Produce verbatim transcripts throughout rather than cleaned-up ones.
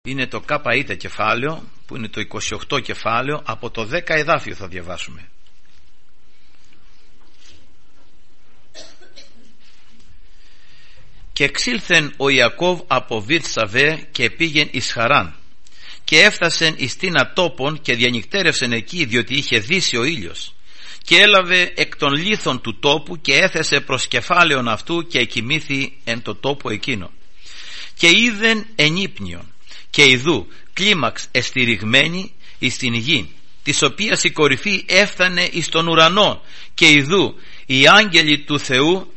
Είναι το ΚΑΙΤΑ κεφάλαιο, που είναι το είκοσι οκτώ κεφάλαιο. Από το δέκα εδάφιο θα διαβάσουμε. Και εξήλθεν ο Ιακώβ από Βηρσαβέ και πήγεν εις Χαράν, και έφτασεν εις τίνα τόπον και διανυκτέρευσεν εκεί, διότι είχε δύσει ο ήλιος, και έλαβε εκ των λίθων του τόπου και έθεσε προς κεφάλαιον αυτού και εκοιμήθη εν το τόπο εκείνο. Και είδεν ενύπνιον, και ιδού κλίμαξ εστηριγμένη εις την γη, της οποίας η κορυφή έφτανε εις τον ουρανό, και ιδού οι άγγελοι του Θεού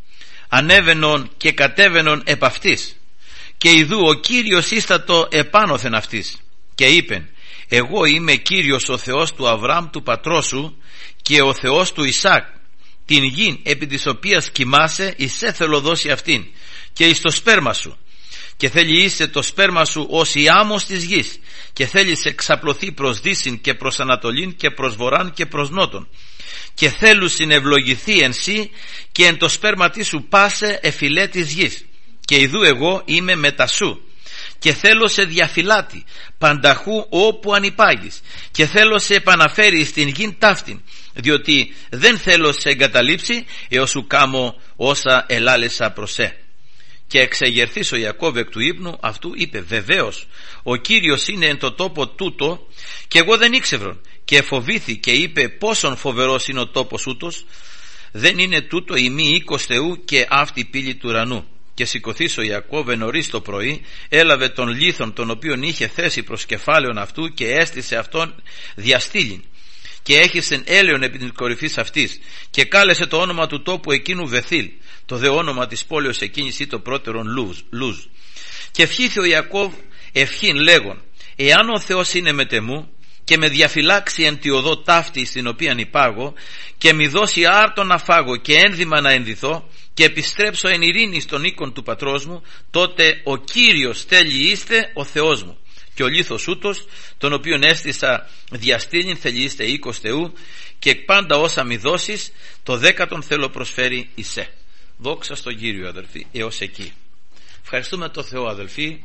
ανέβαινον και κατέβαινον επ' αυτής, και ιδού ο Κύριος ίστατο επάνωθεν αυτής, και είπεν: εγώ είμαι Κύριος ο Θεός του Αβραάμ του πατρός σου και ο Θεός του Ισάκ. Την γην επί της οποίας κοιμάσαι εις έθελο δώσει αυτήν και εις το σπέρμα σου, και θέλει είσαι το σπέρμα σου ως η άμμος της γης, και θέλει σε εξαπλωθεί προς δύσιν και προς ανατολήν και προς βορράν και προς νότον, και θέλουν συνευλογηθεί εν σύ και εν το σπέρμα της σου πάσε εφυλέ της γης. Και ιδού εγώ είμαι μετά σου, και θέλω σε διαφυλάτη πανταχού όπου ανυπάγεις, και θέλω σε επαναφέρει στην γην ταύτην, διότι δεν θέλω σε εγκαταλείψει έως σου κάμω όσα ελάλεσα προς ε. Και εξεγερθείς ο Ιακώβ εκ του ύπνου αυτού είπε: βεβαίως ο Κύριος είναι εν το τόπο τούτο, και εγώ δεν ήξευρον. Και φοβήθη και είπε: πόσον φοβερός είναι ο τόπος ούτος, δεν είναι τούτο η μη οίκος Θεού και αυτή η πύλη του ουρανού. Και σηκωθείς ο Ιακώβ νωρίς το πρωί, έλαβε τον λίθον τον οποίον είχε θέσει προς κεφάλαιον αυτού και έστησε αυτόν διαστήλην, και έχισεν έλαιον επί της κορυφής αυτής, και κάλεσε το όνομα του τόπου εκείνου Βεθήλ, το δε όνομα της πόλεως εκείνης ή το πρώτερον Λούζ, Λούζ. Και ευχήθη ο Ιακώβ ευχήν λέγον: εάν ο Θεός είναι μετεμού και με διαφυλάξει εν τη οδό ταύτη στην οποία υπάγω, και μη δώσει άρτον να φάγω και ένδυμα να ενδυθώ, και επιστρέψω εν ειρήνη στον οίκον του πατρός μου, τότε ο Κύριος θέλει είστε ο Θεός μου, και ο λίθος ούτος τον οποίον έστησα διαστήλην θέλει είστε οίκος Θεού, και πάντα όσα μη δώσεις το δέκατον θέλω προσφέρει εισέ. Δόξα στον Κύριο, αδελφοί, έως εκεί. Ευχαριστούμε τον Θεό, αδελφοί,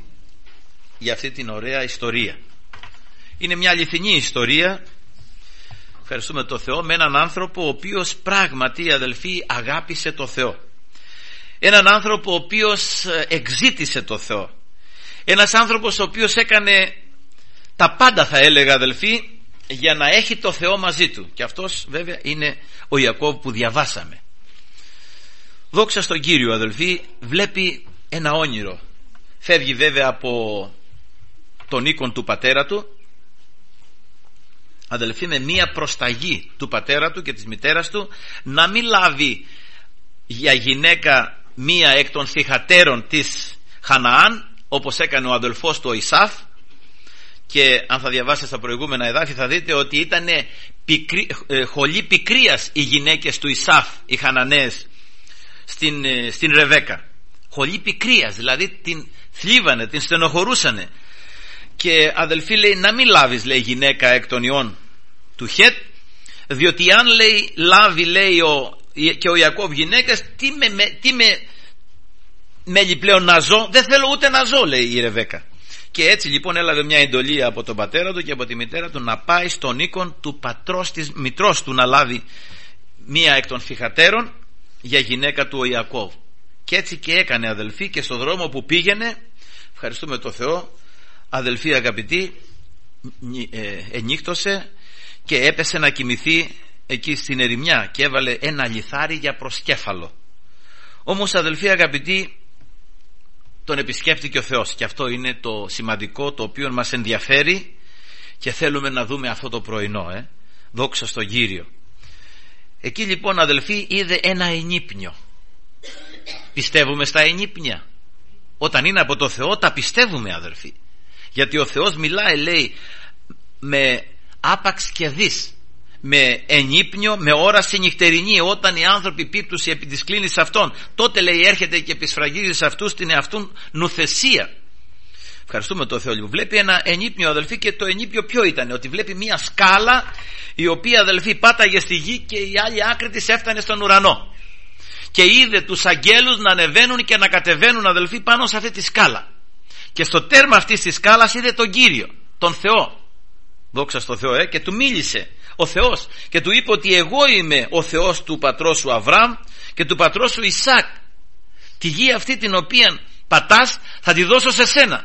για αυτή την ωραία ιστορία. Είναι μια αληθινή ιστορία. Ευχαριστούμε τον Θεό, με έναν άνθρωπο ο οποίος πράγματι, αδελφοί, αγάπησε τον Θεό. Έναν άνθρωπο ο οποίος εξήτησε τον Θεό. Ένας άνθρωπος ο οποίος έκανε τα πάντα, θα έλεγα, αδελφοί, για να έχει το Θεό μαζί του. Και αυτός βέβαια είναι ο Ιακώβ που διαβάσαμε. Δόξα στον Κύριο, αδελφοί, βλέπει ένα όνειρο. Φεύγει βέβαια από τον οίκον του πατέρα του, αδελφοί, με μία προσταγή του πατέρα του και της μητέρας του, να μην λάβει για γυναίκα μία εκ των θυγατέρων της Χαναάν, όπως έκανε ο αδελφός του ο Ισάφ. Και αν θα διαβάσετε στα προηγούμενα εδάφια θα δείτε ότι ήταν πικρή, ε, χολή πικρίας οι γυναίκες του Ισάφ, οι Χαναναίες, στην, ε, στην Ρεβέκα. Χολή πικρίας, δηλαδή την θλίβανε, την στενοχωρούσανε. Και αδελφοί, λέει, να μην λάβεις, λέει, γυναίκα εκ των ιών του Χετ, διότι αν, λέει, λάβει, λέει, ο, και ο Ιακώβ γυναίκες, τι με, με, τι με μέλει πλέον να ζω, δεν θέλω ούτε να ζω, λέει η Ρεβέκα. Και έτσι λοιπόν έλαβε μια εντολή από τον πατέρα του και από τη μητέρα του να πάει στον οίκον του πατρός της μητρός του, να λάβει μία εκ των θυγατέρων για γυναίκα του ο Ιακώβ. Και έτσι και έκανε, αδελφοί, και στον δρόμο που πήγαινε, ευχαριστούμε τον Θεό, αδελφοί αγαπητοί, ε, ενύχτωσε και έπεσε να κοιμηθεί εκεί στην ερημιά και έβαλε ένα λιθάρι για προσκέφαλο. Όμως, αδελφοί αγαπητοί, τον επισκέπτηκε ο Θεός, και αυτό είναι το σημαντικό, το οποίο μας ενδιαφέρει και θέλουμε να δούμε αυτό το πρωινό. ε. Δόξα στον Κύριο. Εκεί λοιπόν, αδελφοί, είδε ένα ενύπνιο. Πιστεύουμε στα ενύπνια? Όταν είναι από το Θεό τα πιστεύουμε, αδελφοί, γιατί ο Θεός μιλάει, λέει, με άπαξ και δις, με ενύπνιο, με όραση νυχτερινή. Όταν οι άνθρωποι πίπτουσι επί της κλίνης αυτών, τότε, λέει, έρχεται και επισφραγίζει σε αυτούς την εαυτούν νουθεσία. Ευχαριστούμε τον Θεό. Βλέπει ένα ενύπνιο, αδελφοί, και το ενύπνιο ποιο ήταν? Ότι βλέπει μια σκάλα η οποία, αδελφοί, πάταγε στη γη και η άλλη άκρη της έφτανε στον ουρανό. Και είδε τους αγγέλους να ανεβαίνουν και να κατεβαίνουν, αδελφοί, πάνω σε αυτή τη σκάλα. και στο τέρμα αυτής της σκάλας είδε τον Κύριο, τον Θεό, δόξα στο Θεό, ε, και του μίλησε ο Θεός και του είπε ότι εγώ είμαι ο Θεός του πατρός σου Αβραάμ και του πατρός σου Ισάκ. Τη γη αυτή την οποία πατάς θα τη δώσω σε σένα.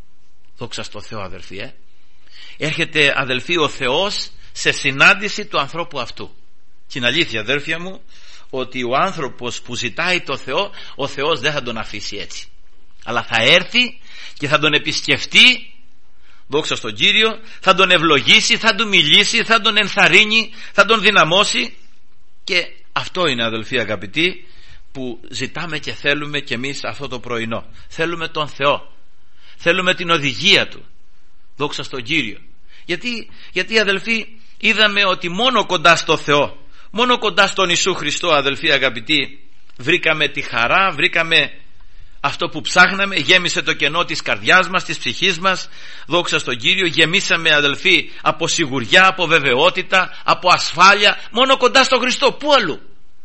Δόξα στο Θεό, αδελφοί, ε. Έρχεται, αδελφοί, ο Θεός σε συνάντηση του ανθρώπου αυτού. Και είναι αλήθεια, αδέρφια μου, ότι ο άνθρωπος που ζητάει το Θεό, ο Θεός δεν θα τον αφήσει έτσι, αλλά θα έρθει και θα τον επισκεφτεί, δόξα στον Κύριο, θα τον ευλογήσει, θα του μιλήσει, θα τον ενθαρρύνει, θα τον δυναμώσει. Και αυτό είναι, αδελφοί αγαπητοί, που ζητάμε και θέλουμε και εμείς αυτό το πρωινό. Θέλουμε τον Θεό, θέλουμε την οδηγία Του, δόξα στον Κύριο. Γιατί, γιατί αδελφοί, είδαμε ότι μόνο κοντά στο Θεό, μόνο κοντά στον Ιησού Χριστό, αδελφοί αγαπητοί, βρήκαμε τη χαρά, βρήκαμε αυτό που ψάχναμε, γέμισε το κενό της καρδιάς μας, της ψυχής μας, δόξα στον Κύριο. Γεμίσαμε, αδελφοί, από σιγουριά, από βεβαιότητα, από ασφάλεια, μόνο κοντά στον Χριστό. Πού αλλού,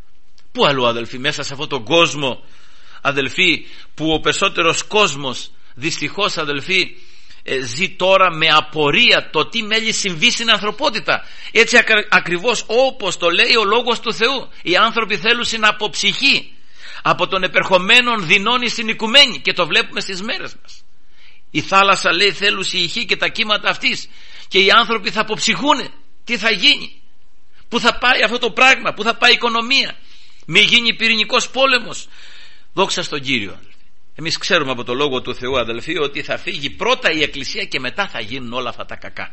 πού αλλού, αδελφοί, μέσα σε αυτόν τον κόσμο, αδελφοί, που ο περισσότερος κόσμος δυστυχώς, αδελφοί, ζει τώρα με απορία το τι μέλει συμβεί στην ανθρωπότητα. Έτσι ακρα, ακριβώς όπως το λέει ο Λόγος του Θεού, οι άνθρωποι θέλουν να από ψυχή, από τον επερχομένον δεινώνει στην οικουμένη, και το βλέπουμε στις μέρες μας. Η θάλασσα, λέει, θέλουν η ηχή και τα κύματα αυτής, και οι άνθρωποι θα αποψυχούν. Τι θα γίνει, πού θα πάει αυτό το πράγμα, πού θα πάει η οικονομία, μη γίνει πυρηνικός πόλεμος. Δόξα στον Κύριο. Εμείς ξέρουμε από το Λόγο του Θεού, αδελφοί, ότι θα φύγει πρώτα η Εκκλησία και μετά θα γίνουν όλα αυτά τα κακά.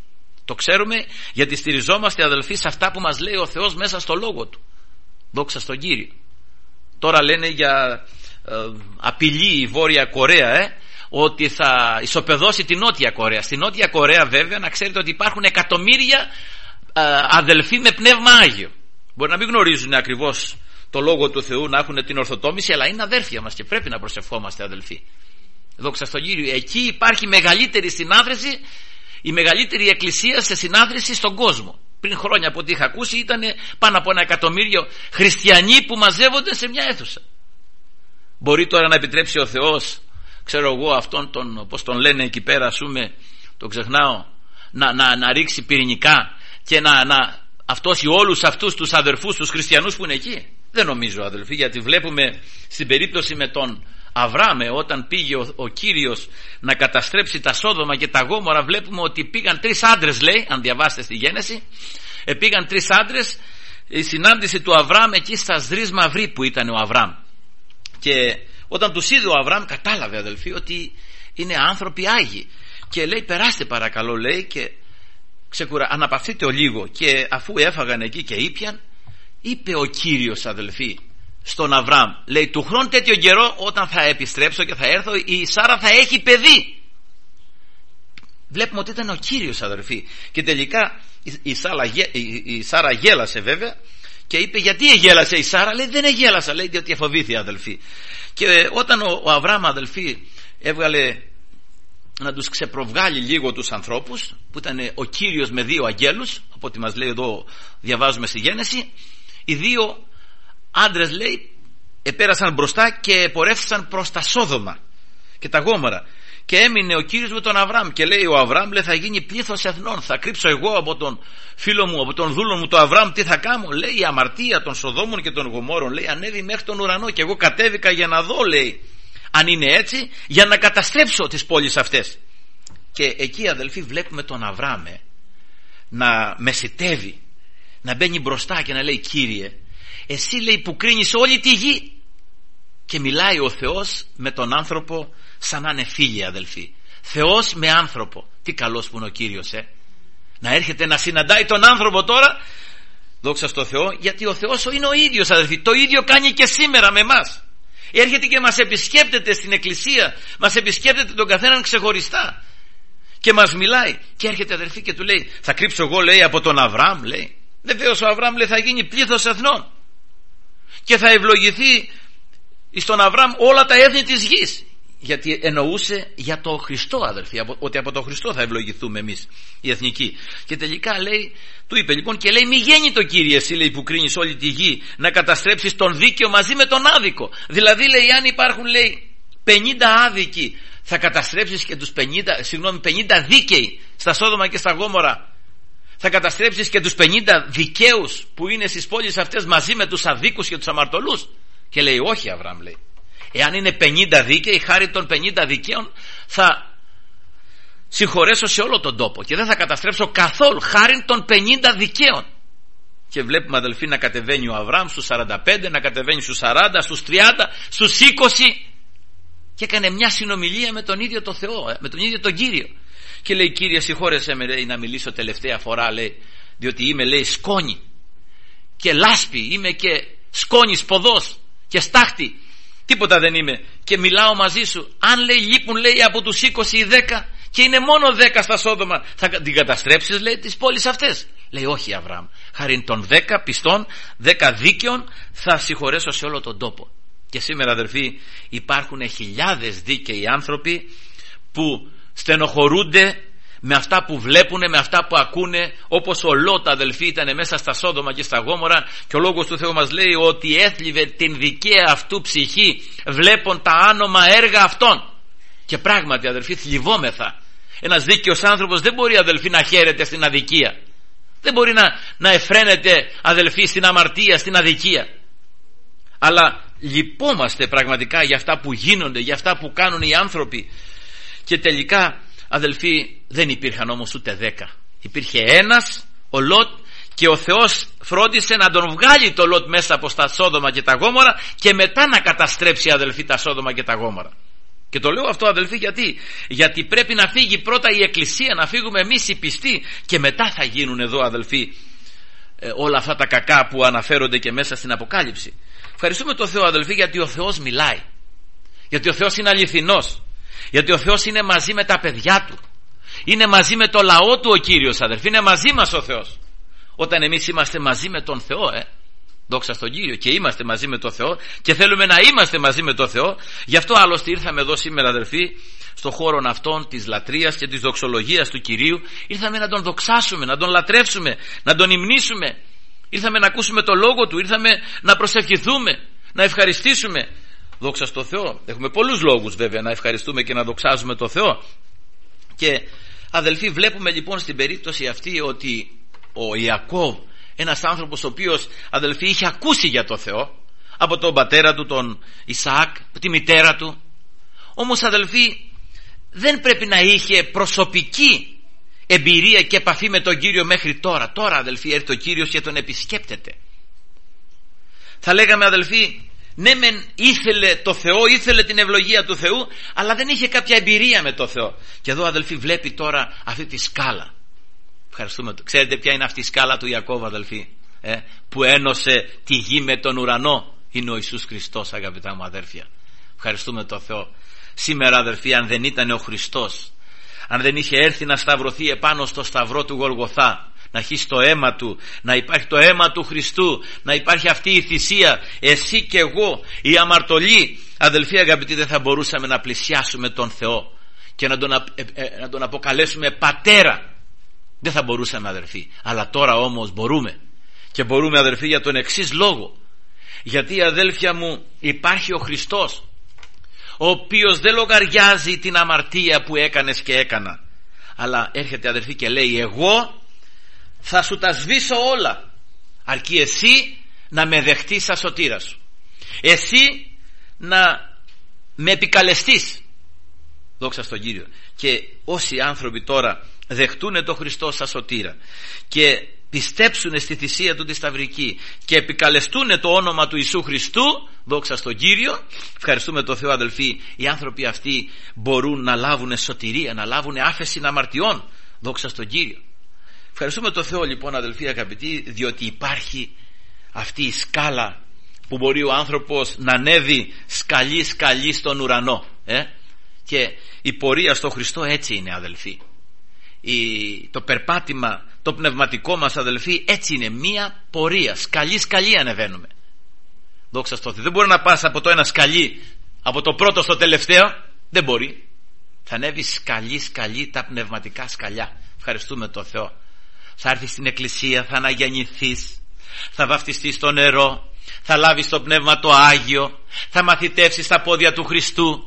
Το ξέρουμε γιατί στηριζόμαστε, αδελφοί, σε αυτά που μας λέει ο Θεός μέσα στο Λόγο Του. Δόξα στον Κύριο. Τώρα λένε για ε, απειλή η Βόρεια Κορέα, ε, ότι θα ισοπεδώσει την Νότια Κορέα. Στη Νότια Κορέα, βέβαια, να ξέρετε ότι υπάρχουν εκατομμύρια ε, αδελφοί με πνεύμα Άγιο. Μπορεί να μην γνωρίζουν ακριβώς το Λόγο του Θεού, να έχουν την ορθοτόμηση, αλλά είναι αδέρφια μας και πρέπει να προσευχόμαστε, αδελφοί. Δόξα στον Κύριο. Εκεί υπάρχει μεγαλύτερη συνάθρηση, η μεγαλύτερη εκκλησία σε συνάθρηση στον κόσμο. Πριν χρόνια, από ό,τι είχα ακούσει, ήταν πάνω από ένα εκατομμύριο χριστιανοί που μαζεύονται σε μια αίθουσα. Μπορεί τώρα να επιτρέψει ο Θεός, ξέρω εγώ, αυτόν τον, πώς τον λένε εκεί πέρα, ας πούμε, τον ξεχνάω, να, να, να ρίξει πυρηνικά και να, να αυτός ή όλους αυτούς τους αδερφούς, τους χριστιανούς που είναι εκεί? Δεν νομίζω, αδελφοί, γιατί βλέπουμε στην περίπτωση με τον Αβραάμ, όταν πήγε ο, ο Κύριος να καταστρέψει τα Σόδομα και τα Γόμορα, βλέπουμε ότι πήγαν τρεις άντρες, λέει, αν διαβάσετε στη Γένεση, ε, πήγαν τρεις άντρες, η συνάντηση του Αβραάμ εκεί στα Σδρείς Μαυρί που ήταν ο Αβραάμ. Και όταν τους είδε ο Αβραάμ, κατάλαβε, αδελφοί, ότι είναι άνθρωποι άγιοι, και λέει, περάστε παρακαλώ, λέει, και ξεκουρα... αναπαυθείτε ο λίγο. Και αφού έφαγαν εκεί και ήπιαν, είπε ο Κύριος, αδελφοί, στον Αβραάμ, λέει, του χρόνου τέτοιο καιρό, όταν θα επιστρέψω και θα έρθω, η Σάρα θα έχει παιδί. Βλέπουμε ότι ήταν ο Κύριος, αδελφοί. Και τελικά η Σάρα, η, η Σάρα γέλασε, βέβαια, και είπε, γιατί γέλασε η Σάρα? Λέει, δεν γέλασα, λέει, διότι εφοβήθη, αδελφοί. Και όταν ο, ο Αβραάμ, αδελφοί, έβγαλε να τους ξεπροβγάλει λίγο τους ανθρώπους, που ήταν ο Κύριος με δύο αγγέλους, από ό,τι μας λέει εδώ, διαβάζουμε στη Γένεση, οι δύο άντρες, λέει, επέρασαν μπροστά και πορεύθησαν προς τα Σόδομα και τα Γόμορα, και έμεινε ο Κύριος με τον Αβραάμ. Και λέει ο Αβραάμ, λέει, θα γίνει πλήθος εθνών, θα κρύψω εγώ από τον φίλο μου, από τον δούλο μου τον Αβραάμ, τι θα κάνω? Λέει, η αμαρτία των Σοδόμων και των Γομόρων, λέει, ανέβη μέχρι τον ουρανό, και εγώ κατέβηκα για να δω, λέει, αν είναι έτσι, για να καταστρέψω τις πόλεις αυτές. Και εκεί, αδελφοί, βλέπουμε τον Αβραάμ να μεσητεύει, να μπαίνει μπροστά και να λέει, Κύριε, εσύ, λέει, που κρίνεις όλη τη γη. Και μιλάει ο Θεός με τον άνθρωπο σαν να είναι φίλοι, αδελφοί. Θεός με άνθρωπο. Τι καλός που είναι ο Κύριος, ε. Να έρχεται να συναντάει τον άνθρωπο τώρα, δόξα στο Θεό, γιατί ο Θεός είναι ο ίδιος, αδελφοί. Το ίδιο κάνει και σήμερα με εμάς. Έρχεται και μας επισκέπτεται στην εκκλησία, μας επισκέπτεται τον καθέναν ξεχωριστά και μας μιλάει. Και έρχεται, αδελφοί, και του λέει, θα κρύψω εγώ, λέει, από τον Αβραάμ, λέει. Βεβαίως ο Αβραάμ, λέει, θα γίνει πλήθος εθνών και θα ευλογηθεί στον Αβραάμ όλα τα έθνη της γης. Γιατί εννοούσε για το Χριστό, αδελφοί, ότι από το Χριστό θα ευλογηθούμε εμείς οι εθνικοί. Και τελικά, λέει, του είπε λοιπόν, και λέει, μη γέννη το Κύριε, εσύ, λέει, που κρίνεις όλη τη γη, να καταστρέψεις τον δίκαιο μαζί με τον άδικο. Δηλαδή, λέει, αν υπάρχουν, λέει, πενήντα άδικοι, θα καταστρέψεις και τους πενήντα, συγγνώμη, πενήντα δίκαιοι στα Σόδομα και στα Γόμορα? Θα καταστρέψεις και τους πενήντα δικαίους που είναι στις πόλεις αυτές μαζί με τους αδίκους και τους αμαρτωλούς? Και λέει όχι, Αβραάμ, λέει. Εάν είναι πενήντα δίκαιοι, χάρη των πενήντα δικαίων θα συγχωρέσω σε όλο τον τόπο και δεν θα καταστρέψω καθόλου, χάρη των πενήντα δικαίων. Και βλέπουμε, αδελφοί, να κατεβαίνει ο Αβραάμ στους σαράντα πέντε, να κατεβαίνει στους σαράντα, στους τριάντα, στους είκοσι, και έκανε μια συνομιλία με τον ίδιο τον Θεό, με τον ίδιο τον Κύριο. Και λέει, Κύριε, συγχώρεσέ με, λέει, να μιλήσω τελευταία φορά, λέει, διότι είμαι, λέει, σκόνη και λάσπη, είμαι και σκόνης ποδός και στάχτη, τίποτα δεν είμαι, και μιλάω μαζί σου. Αν, λέει, λείπουν, λέει, από τους είκοσι ή δέκα και είναι μόνο δέκα στα Σόδομα, θα την καταστρέψεις, λέει, τις πόλεις αυτές? Λέει όχι, Αβραάμ, χάρη των δέκα πιστών, δέκα δίκαιων θα συγχωρέσω σε όλο τον τόπο. Και σήμερα, αδερφοί, υπάρχουν χιλιάδες δίκαιοι άνθρωποι που στενοχωρούνται με αυτά που βλέπουν, με αυτά που ακούνε, όπως ο Λώτ, αδελφοί, ήταν μέσα στα Σόδομα και στα Γόμορα, και ο Λόγος του Θεού μας λέει ότι έθλιβε την δικαία αυτού ψυχή βλέπουν τα άνομα έργα αυτών. Και πράγματι, αδελφοί, θλιβόμεθα. Ένας δίκαιος άνθρωπος δεν μπορεί, αδελφοί, να χαίρεται στην αδικία. Δεν μπορεί να, να εφραίνεται, αδελφοί, στην αμαρτία, στην αδικία. Αλλά λυπόμαστε πραγματικά για αυτά που γίνονται, για αυτά που κάνουν οι άνθρωποι. Και τελικά, αδελφοί, δεν υπήρχαν όμως ούτε δέκα. Υπήρχε ένας, ο Λώτ, και ο Θεός φρόντισε να τον βγάλει το Λώτ μέσα από τα Σόδομα και τα Γόμορα και μετά να καταστρέψει, αδελφοί, τα Σόδομα και τα Γόμορα. Και το λέω αυτό, αδελφοί, γιατί γιατί πρέπει να φύγει πρώτα η Εκκλησία, να φύγουμε εμείς οι πιστοί, και μετά θα γίνουν εδώ, αδελφοί, ε, όλα αυτά τα κακά που αναφέρονται και μέσα στην Αποκάλυψη. Ευχαριστούμε τον Θεό, αδελφοί, γιατί ο Θεός μιλάει, γιατί ο Θεός είναι αληθινός, γιατί ο Θεός είναι μαζί με τα παιδιά του, είναι μαζί με το λαό του ο Κύριος, αδελφοί, είναι μαζί μας ο Θεός. Όταν εμείς είμαστε μαζί με τον Θεό, ε, δόξα στον Κύριο, και είμαστε μαζί με τον Θεό και θέλουμε να είμαστε μαζί με τον Θεό, γι' αυτό άλλωστε ήρθαμε εδώ σήμερα, αδελφοί, στον χώρο αυτών της λατρείας και της δοξολογίας του Κυρίου. Ήρθαμε να τον δοξάσουμε, να τον λατρεύσουμε, να τον υμνήσουμε. Ήρθαμε να ακούσουμε το Λόγο του, ήρθαμε να προσευχηθούμε, να ευχαριστήσουμε. Δόξα στον Θεό. Έχουμε πολλούς λόγους βέβαια να ευχαριστούμε και να δοξάζουμε τον Θεό. Και, αδελφοί, βλέπουμε λοιπόν στην περίπτωση αυτή ότι ο Ιακώβ, ένας άνθρωπος ο οποίος, αδελφοί, είχε ακούσει για το Θεό από τον πατέρα του, τον Ισαάκ, τη μητέρα του, όμως, αδελφοί, δεν πρέπει να είχε προσωπική εμπειρία και επαφή με τον Κύριο μέχρι τώρα. Τώρα, αδελφοί, έρθει ο Κύριος και τον επισκέπτεται. Θα λέγαμε, αδελφοί, ναι μεν ήθελε το Θεό, ήθελε την ευλογία του Θεού, αλλά δεν είχε κάποια εμπειρία με το Θεό. Και εδώ, αδελφοί, βλέπει τώρα αυτή τη σκάλα. Ευχαριστούμε. Ξέρετε ποια είναι αυτή η σκάλα του Ιακώβ, αδελφοί, ε, που ένωσε τη γη με τον ουρανό? Είναι ο Ιησούς Χριστός, αγαπητά μου αδέρφια. Ευχαριστούμε τον Θεό. Σήμερα, αδερφοί, αν δεν ήταν ο Χριστός, αν δεν είχε έρθει να σταυρωθεί επάνω στο σταυρό του Γολγοθά, να χύσει το αίμα του, να υπάρχει το αίμα του Χριστού, να υπάρχει αυτή η θυσία, εσύ και εγώ, οι αμαρτωλοί, αδελφοί αγαπητοί, δεν θα μπορούσαμε να πλησιάσουμε τον Θεό και να τον, ε, ε, να τον αποκαλέσουμε πατέρα. Δεν θα μπορούσαμε, αδερφοί. Αλλά τώρα όμως μπορούμε. Και μπορούμε, αδερφοί, για τον εξής λόγο. Γιατί, αδέλφια μου, υπάρχει ο Χριστός, ο οποίος δεν λογαριάζει την αμαρτία που έκανες και έκανα, αλλά έρχεται, αδερφοί, και λέει, εγώ θα σου τα σβήσω όλα, αρκεί εσύ να με δεχτείς σαν σωτήρα σου, εσύ να με επικαλεστείς. Δόξα στον Κύριο. Και όσοι άνθρωποι τώρα δεχτούν τον Χριστό σαν σωτήρα και πιστέψουν στη θυσία του τη σταυρική και επικαλεστούν το όνομα του Ιησού Χριστού, δόξα στον Κύριο, ευχαριστούμε τον Θεό, αδελφοί, οι άνθρωποι αυτοί μπορούν να λάβουν σωτηρία, να λάβουν άφεση αμαρτιών, δόξα στον Κύριο. Ευχαριστούμε τον Θεό, λοιπόν, αδελφοί αγαπητοί, διότι υπάρχει αυτή η σκάλα που μπορεί ο άνθρωπος να ανέβει σκαλί σκαλί στον ουρανό, ε? Και η πορεία στο Χριστό έτσι είναι, αδελφοί. Η, το περπάτημα το πνευματικό μας, αδελφοί, έτσι είναι, μία πορεία, σκαλί σκαλί ανεβαίνουμε. Δόξα στο Θεό. Δεν μπορεί να πας από το ένα σκαλί, από το πρώτο στο τελευταίο, δεν μπορεί. Θα ανέβει σκαλί σκαλί τα πνευματικά σκαλιά. Ευχαριστούμε τον Θεό. Θα έρθεις στην εκκλησία, θα αναγεννηθείς, θα βαφτιστείς στο νερό, θα λάβεις το πνεύμα το Άγιο, θα μαθητεύσεις τα πόδια του Χριστού.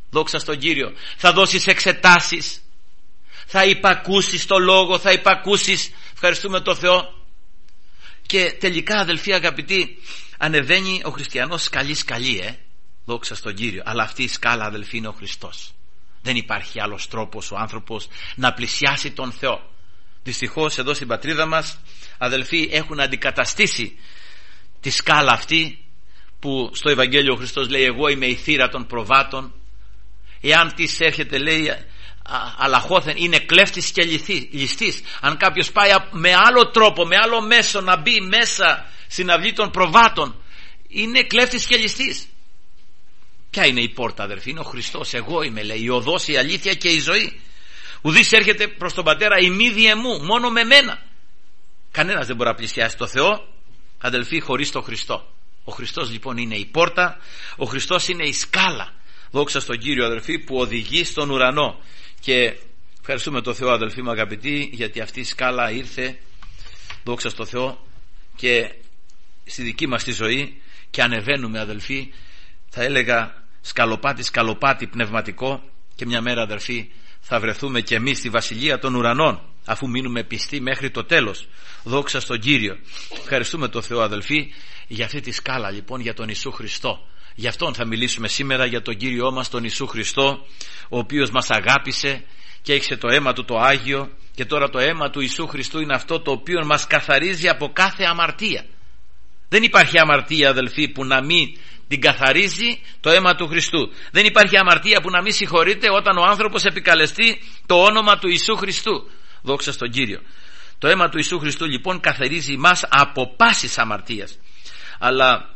Δόξα στον Κύριο. Θα δώσεις εξετάσεις, θα υπακούσεις το λόγο, θα υπακούσεις. Ευχαριστούμε το Θεό. Και τελικά, αδελφοί αγαπητοί, ανεβαίνει ο χριστιανός σκαλί σκαλί, ε. Δόξα στον Κύριο. Αλλά αυτή η σκάλα, αδελφοί, είναι ο Χριστός. Δεν υπάρχει άλλος τρόπος ο άνθρωπος να πλησιάσει τον Θεό. Δυστυχώς εδώ στην πατρίδα μας, αδελφοί, έχουν αντικαταστήσει τη σκάλα αυτή που στο Ευαγγέλιο ο Χριστός λέει, εγώ είμαι η θύρα των προβάτων. Εάν της έρχεται, λέει, αλαχώθεν, είναι κλέφτης και ληστής. Αν κάποιος πάει με άλλο τρόπο, με άλλο μέσο να μπει μέσα στην αυλή των προβάτων, είναι κλέφτης και ληστής. Ποια είναι η πόρτα, αδερφοί? Είναι ο Χριστός. Εγώ είμαι, λέει, η οδός, η αλήθεια και η ζωή. Ουδής έρχεται προς τον Πατέρα ημίδιε μου, μόνο με μένα. Κανένας δεν μπορεί να πλησιάσει το Θεό, αδελφοί, χωρίς το Χριστό. Ο Χριστός λοιπόν είναι η πόρτα, ο Χριστός είναι η σκάλα. Δόξα στον Κύριο, αδελφοί, που οδηγεί στον ουρανό. Και ευχαριστούμε τον Θεό, αδελφοί μου αγαπητοί, γιατί αυτή η σκάλα ήρθε, δόξα στον Θεό, και στη δική μας τη ζωή, και ανεβαίνουμε, αδελφοί, θα έλεγα σκαλοπάτι σκαλοπάτι πνευματικό, και μια μέρα, αδελφοί, θα βρεθούμε και εμείς στη βασιλεία των ουρανών, αφού μείνουμε πιστοί μέχρι το τέλος. Δόξα στον Κύριο. Ευχαριστούμε τον Θεό, αδελφοί, για αυτή τη σκάλα, λοιπόν, για τον Ιησού Χριστό. Γι' αυτόν θα μιλήσουμε σήμερα, για τον Κύριό μας τον Ιησού Χριστό, ο οποίος μας αγάπησε και έχισε το αίμα του το Άγιο, και τώρα το αίμα του Ιησού Χριστού είναι αυτό το οποίο μας καθαρίζει από κάθε αμαρτία. Δεν υπάρχει αμαρτία, αδελφοί, που να μην την καθαρίζει το αίμα του Χριστού. Δεν υπάρχει αμαρτία που να μην συγχωρείται όταν ο άνθρωπος επικαλεστεί το όνομα του Ιησού Χριστού. Δόξα στον Κύριο. Το αίμα του Ιησού Χριστού λοιπόν καθαρίζει μας από πάσης αμαρτίας. Αλλά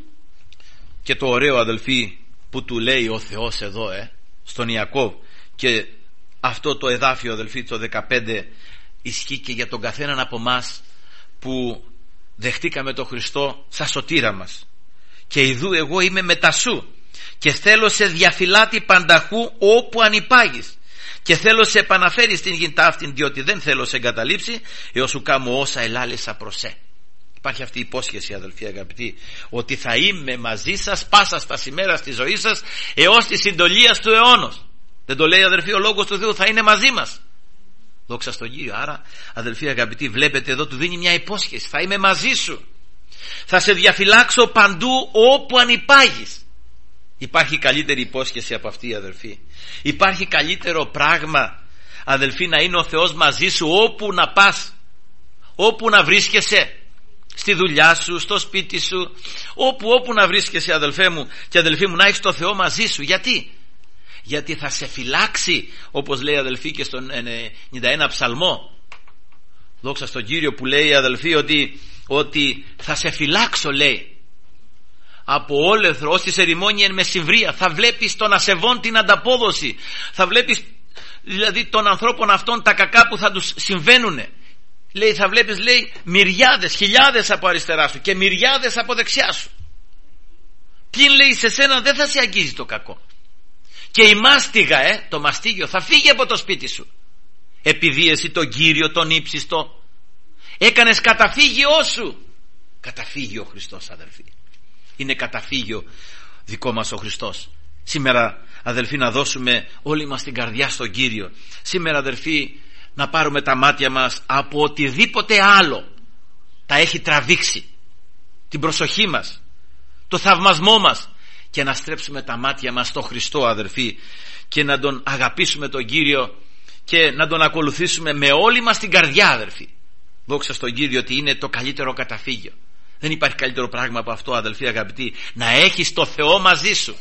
και το ωραίο, αδελφοί, που του λέει ο Θεός εδώ, ε, στον Ιακώβ, και αυτό το εδάφιο, αδελφοί, το δεκαπέντε, ισχύει και για τον καθέναν από μας που δεχτήκαμε τον Χριστό σαν σωτήρα μας. Και ιδού εγώ είμαι μετά σου, και θέλω σε διαφυλάτη πανταχού όπου ανυπάγεις, και θέλω σε επαναφέρει στην γη ταύτην, διότι δεν θέλω σε εγκαταλείψει έως σου κάμω όσα ελάλησα προσέ. Υπάρχει αυτή η υπόσχεση, αδελφοί αγαπητοί, ότι θα είμαι μαζί σας πάσα στα ημέρας της ζωής σας έως τη συντολίας του αιώνος. Δεν το λέει, αδελφοί, ο λόγος του Θεού? Θα είναι μαζί μας. Δόξα στον Κύριο. Άρα, αδελφοί αγαπητοί, βλέπετε εδώ του δίνει μια υπόσχεση. Θα είμαι μαζί σου. Θα σε διαφυλάξω παντού όπου ανυπάγεις. Υπάρχει καλύτερη υπόσχεση από αυτή, αδελφοί? Υπάρχει καλύτερο πράγμα, αδελφοί, να είναι ο Θεός μαζί σου όπου να πας, όπου να βρίσκεσαι? Στη δουλειά σου, στο σπίτι σου, όπου όπου να βρίσκεσαι, αδελφέ μου και αδελφοί μου, να έχεις το Θεό μαζί σου. Γιατί? Γιατί θα σε φυλάξει, όπως λέει, αδελφοί, και στον ενενήντα ένα ψαλμό. Δόξα στον Κύριο, που λέει, αδελφοί, ότι, ότι θα σε φυλάξω, λέει, από όλεθρο ως τη ερημόνη εν μεσημβρία. Θα βλέπεις των ασεβών την ανταπόδοση. Θα βλέπεις δηλαδή των ανθρώπων αυτών τα κακά που θα τους συμβαίνουνε. Λέει, θα βλέπεις, λέει, μυριάδες, χιλιάδες από αριστερά σου και μυριάδες από δεξιά σου. Ποιην, λέει, σε σένα δεν θα σε αγγίζει το κακό. Και η μάστιγα, ε, το μαστίγιο θα φύγει από το σπίτι σου. Επειδή εσύ τον Κύριο τον ύψιστο έκανες καταφύγιό σου. Καταφύγιο ο Χριστός, αδελφοί. Είναι καταφύγιο δικό μας ο Χριστός. Σήμερα, αδελφοί, να δώσουμε όλοι μας την καρδιά στον Κύριο. Σήμερα, αδελφοί, να πάρουμε τα μάτια μας από οτιδήποτε άλλο τα έχει τραβήξει, την προσοχή μας, το θαυμασμό μας, και να στρέψουμε τα μάτια μας στο Χριστό, αδελφοί, και να τον αγαπήσουμε τον Κύριο και να τον ακολουθήσουμε με όλη μας την καρδιά, αδελφοί. Δόξα στον Κύριο, ότι είναι το καλύτερο καταφύγιο. Δεν υπάρχει καλύτερο πράγμα από αυτό, αδελφοί αγαπητοί, να έχεις το Θεό μαζί σου,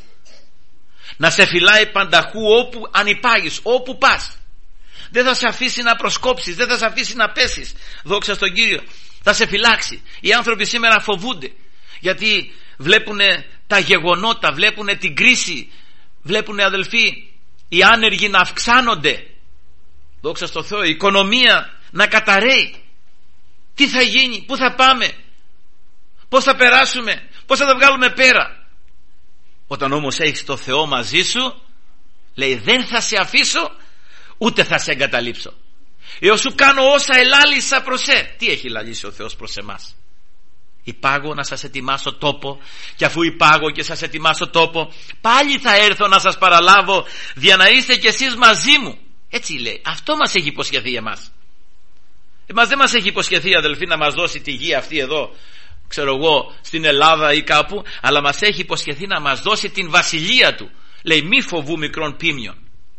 να σε φυλάει πανταχού όπου ανυπάγεις, όπου πας. Δεν θα σε αφήσει να προσκόψεις, δεν θα σε αφήσει να πέσεις. Δόξα στον Κύριο. Θα σε φυλάξει. Οι άνθρωποι σήμερα φοβούνται, γιατί βλέπουν τα γεγονότα, βλέπουν την κρίση, βλέπουν, αδελφοί, οι άνεργοι να αυξάνονται. Δόξα στον Θεό, η οικονομία να καταραίει. Τι θα γίνει, πού θα πάμε, πώς θα περάσουμε, πώς θα τα βγάλουμε πέρα? Όταν όμως έχεις το Θεό μαζί σου, λέει, δεν θα σε αφήσω ούτε θα σε εγκαταλείψω έως σου κάνω όσα ελάλησα προς σε. Τι έχει λαλήσει ο Θεός προς εμάς? Υπάγω να σας ετοιμάσω τόπο, και αφού υπάγω και σας ετοιμάσω τόπο, πάλι θα έρθω να σας παραλάβω, για να είστε κι εσείς μαζί μου. Έτσι λέει. Αυτό μας έχει υποσχεθεί εμάς. Εμάς δεν μας έχει υποσχεθεί, αδελφοί, να μας δώσει τη γη αυτή εδώ, ξέρω εγώ, στην Ελλάδα ή κάπου, αλλά μας έχει υποσχεθεί να μας δώσει την βασιλεία του. Λέει, μη φοβού μικρών πίμιων,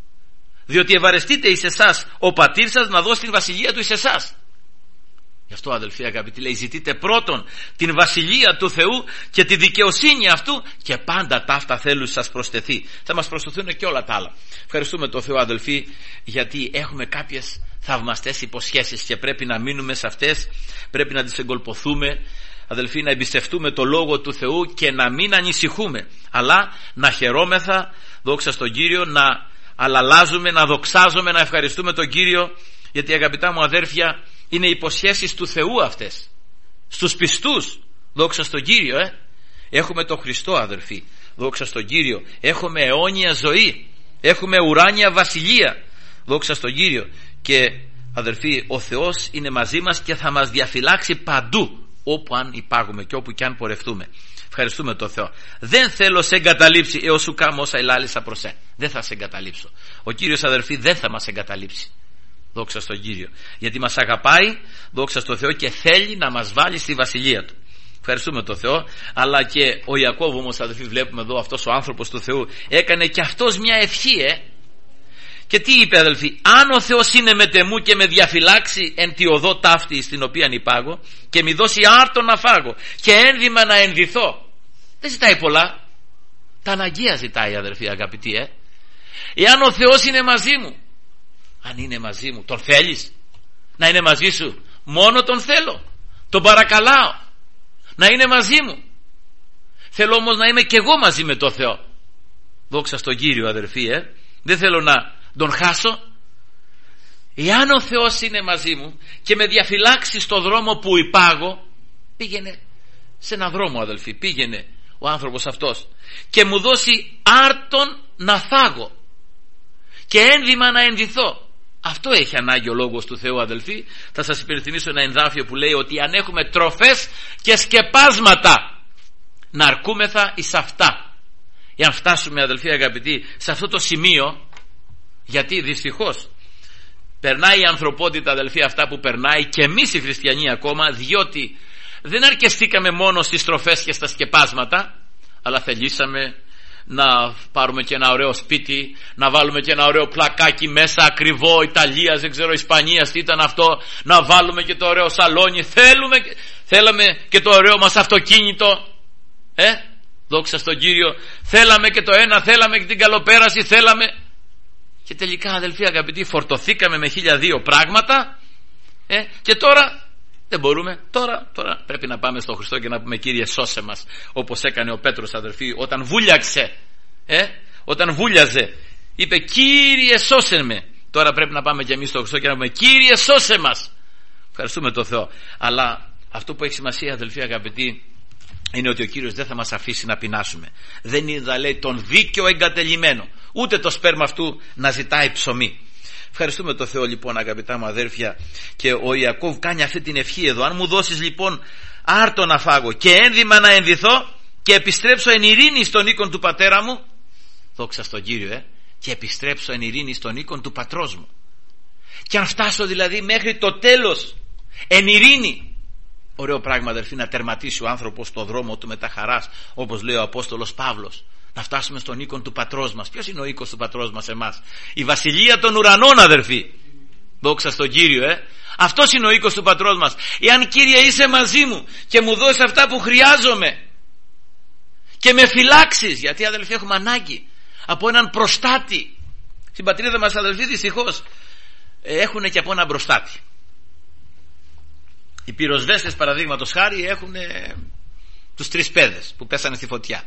διότι ευαρεστείτε εις εσάς ο πατήρ σας να δώσει την βασιλεία του εις εσάς. Γι' αυτό, αδελφοί αγαπητοί, λέει, ζητείτε πρώτον την βασιλεία του Θεού και τη δικαιοσύνη αυτού, και πάντα ταύτα θέλουν σας προσθεθεί. Θα μας προσθεθούν και όλα τα άλλα. Ευχαριστούμε τον Θεό, αδελφοί, γιατί έχουμε κάποιες θαυμαστές υποσχέσεις και πρέπει να μείνουμε σε αυτές, πρέπει να τις εγκολποθούμε, αδελφοί, να εμπιστευτούμε το Λόγο του Θεού και να μην ανησυχούμε, αλλά να χαιρόμεθα, δόξα στον Κύριο, να αλλάζουμε, να δοξάζουμε, να ευχαριστούμε τον Κύριο, γιατί, αγαπητά μου αδέρφια, είναι υποσχέσεις του Θεού αυτές στους πιστούς. Δόξα στον Κύριο. ε. Έχουμε τον Χριστό, αδερφοί, δόξα στον Κύριο. Έχουμε αιώνια ζωή, έχουμε ουράνια βασιλεία, δόξα στον Κύριο. Και, αδερφοί, ο Θεός είναι μαζί μας και θα μας διαφυλάξει παντού, όπου αν υπάγουμε και όπου και αν πορευτούμε. Ευχαριστούμε τον Θεό. Δεν θέλω σε εγκαταλείψει έως σου κάμω όσα ελάλησα προς σε. Δεν θα σε εγκαταλείψω. Ο Κύριος, αδερφοί, δεν θα μας εγκαταλείψει. Δόξα στον Κύριο. Γιατί μας αγαπάει, δόξα στον Θεό, και θέλει να μας βάλει στη βασιλεία του. Ευχαριστούμε τον Θεό. Αλλά και ο Ιακώβ, όμως, αδελφοί, βλέπουμε εδώ, αυτός ο άνθρωπος του Θεού έκανε και αυτός μια ευχή, ε. Και τι είπε, αδελφοί? Αν ο Θεός είναι μετεμού και με διαφυλάξει εν τη οδό ταύτη στην οποία υπάγω, και μη δώσει άρτο να φάγω και ένδυμα να ενδυθώ. Δεν ζητάει πολλά. Τα αναγκαία ζητάει, αδελφοί αγαπητοί, ε. Εάν ο Θεός είναι μαζί μου, αν είναι μαζί μου, τον θέλεις να είναι μαζί σου? Μόνο τον θέλω, τον παρακαλάω να είναι μαζί μου. Θέλω όμως να είμαι και εγώ μαζί με τον Θεό. Δόξα στον Κύριο, αδερφοί, ε. Δεν θέλω να τον χάσω. Εάν ο Θεός είναι μαζί μου και με διαφυλάξει στο δρόμο που υπάγω, πήγαινε σε έναν δρόμο, αδελφοί, πήγαινε ο άνθρωπος αυτός και μου δώσει άρτον να φάγω και ένδυμα να ενδυθώ. Αυτό έχει ανάγκη ο Λόγος του Θεού, αδελφοί. Θα σας υπενθυμίσω ένα ενδάφιο που λέει ότι αν έχουμε τροφές και σκεπάσματα, να αρκούμεθα εις αυτά. Εάν φτάσουμε, αδελφοί αγαπητοί, σε αυτό το σημείο, γιατί δυστυχώς περνάει η ανθρωπότητα, αδελφοί, αυτά που περνάει, και εμείς οι χριστιανοί ακόμα, διότι δεν αρκεστήκαμε μόνο στις τροφές και στα σκεπάσματα, αλλά θελήσαμε να πάρουμε και ένα ωραίο σπίτι, να βάλουμε και ένα ωραίο πλακάκι μέσα, ακριβό, Ιταλίας, δεν ξέρω, Ισπανίας, τι ήταν αυτό, να βάλουμε και το ωραίο σαλόνι, θέλουμε, θέλαμε και το ωραίο μας αυτοκίνητο, ε, δόξα στον Κύριο, θέλαμε και το ένα, θέλαμε και την καλοπέραση, θέλαμε, και τελικά, αδελφοί αγαπητοί, φορτωθήκαμε με χίλια δύο πράγματα, ε, και τώρα δεν μπορούμε. Τώρα, τώρα πρέπει να πάμε στον Χριστό και να πούμε, Κύριε, σώσε μας, όπως έκανε ο Πέτρος, αδελφοί, όταν βούλιαξε, ε, όταν βούλιαζε, είπε, Κύριε, σώσε με. Τώρα πρέπει να πάμε και εμείς στον Χριστό και να πούμε, Κύριε, σώσε μας. Ευχαριστούμε τον Θεό. Αλλά αυτό που έχει σημασία, αδελφοί αγαπητοί, είναι ότι ο Κύριος δεν θα μας αφήσει να πεινάσουμε. Δεν είδα, λέει, τον δίκαιο εγκατελειμμένο, ούτε το σπέρμα αυτού να ζητάει ψωμί. Ευχαριστούμε τον Θεό, λοιπόν, αγαπητά μου αδέρφια, και ο Ιακώβ κάνει αυτή την ευχή εδώ. Αν μου δώσεις, λοιπόν, άρτο να φάγω και ένδυμα να ενδυθώ και επιστρέψω εν ειρήνη στον οίκον του πατέρα μου, δόξα στον Κύριο, ε, και επιστρέψω εν ειρήνη στον οίκον του πατρός μου, και αν φτάσω δηλαδή μέχρι το τέλος εν ειρήνη, ωραίο πράγμα, αδερφοί, να τερματίσει ο άνθρωπος το δρόμο του με τα χαράς, όπως λέει ο Απόστολος Παύλος. Να φτάσουμε στον οίκον του πατρός μας. Ποιος είναι ο οίκος του πατρός μας εμάς? Η βασιλεία των ουρανών, αδερφοί. Δόξα στον Κύριο, ε. Αυτός είναι ο οίκος του πατρός μας. Εάν, Κύριε, είσαι μαζί μου και μου δώσεις αυτά που χρειάζομαι και με φυλάξεις, γιατί, αδελφοί, έχουμε ανάγκη από έναν προστάτη. Στην πατρίδα μας, αδελφοί, δυστυχώς έχουν και από έναν προστάτη. Οι πυροσβέστες, παραδείγματος χάρη, έχουν ε, τους τρεις παιδες που πέσανε στη φωτιά.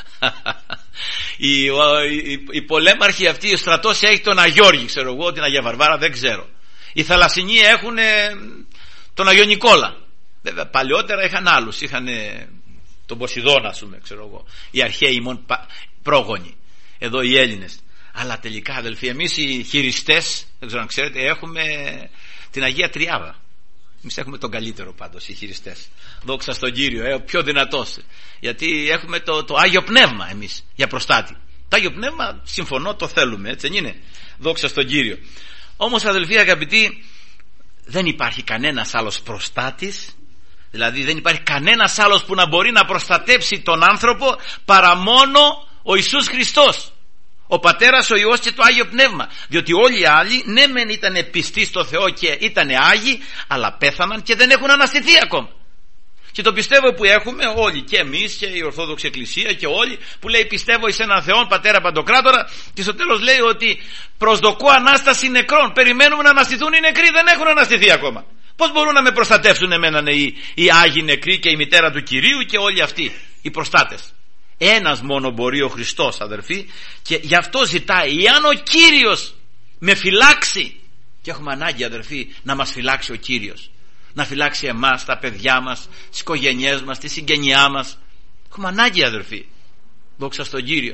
οι, οι, οι πολέμαρχοι αυτοί, ο στρατός έχει τον Αγιώργη, ξέρω εγώ, την Αγία Βαρβάρα, δεν ξέρω. Οι θαλασσινοί έχουν ε, τον Αγιο Νικόλα. Βέβαια παλιότερα είχαν άλλους, είχαν ε, τον Ποσειδώνα, ας πούμε, ξέρω εγώ, οι αρχαίοι μόνο πρόγονοι, εδώ οι Έλληνες. Αλλά τελικά, αδελφοί, εμείς οι χειριστές, δεν ξέρω αν ξέρετε, έχουμε την Αγία Τριάδα. Εμείς έχουμε τον καλύτερο πάντως οι χειριστές. Δόξα στον Κύριο, ε, ο πιο δυνατός. Γιατί έχουμε το, το Άγιο Πνεύμα εμείς για προστάτη. Το Άγιο Πνεύμα, συμφωνώ, το θέλουμε, έτσι δεν είναι? Δόξα στον Κύριο. Όμως αδελφοί αγαπητοί, δεν υπάρχει κανένας άλλος προστάτης, δηλαδή δεν υπάρχει κανένας άλλος που να μπορεί να προστατέψει τον άνθρωπο παρά μόνο ο Ιησούς Χριστός, ο Πατέρας, ο Υιός και το Άγιο Πνεύμα. Διότι όλοι οι άλλοι ναι μεν ήταν πιστοί στο Θεό και ήταν Άγιοι, αλλά πέθαναν και δεν έχουν αναστηθεί ακόμα. Και το πιστεύω που έχουμε όλοι, και εμείς και η Ορθόδοξη Εκκλησία και όλοι, που λέει πιστεύω εις έναν Θεόν Πατέρα Παντοκράτορα, και στο τέλος λέει ότι προσδοκώ Ανάσταση νεκρών. Περιμένουμε να αναστηθούν οι νεκροί, δεν έχουν αναστηθεί ακόμα. Πώς μπορούν να με προστατεύσουν εμένα οι, οι Άγιοι νεκροί και η μητέρα του Κυρίου και όλοι αυτοί οι προστάτες? Ένας μόνο μπορεί, ο Χριστός, αδερφοί, και γι' αυτό ζητάει, εάν ο Κύριος με φυλάξει, και έχουμε ανάγκη αδερφοί να μας φυλάξει ο Κύριος, να φυλάξει εμάς, τα παιδιά μας, τις οικογένειές μας, τη συγγενειά μας. Έχουμε ανάγκη αδελφοί. Δόξα στον Κύριο.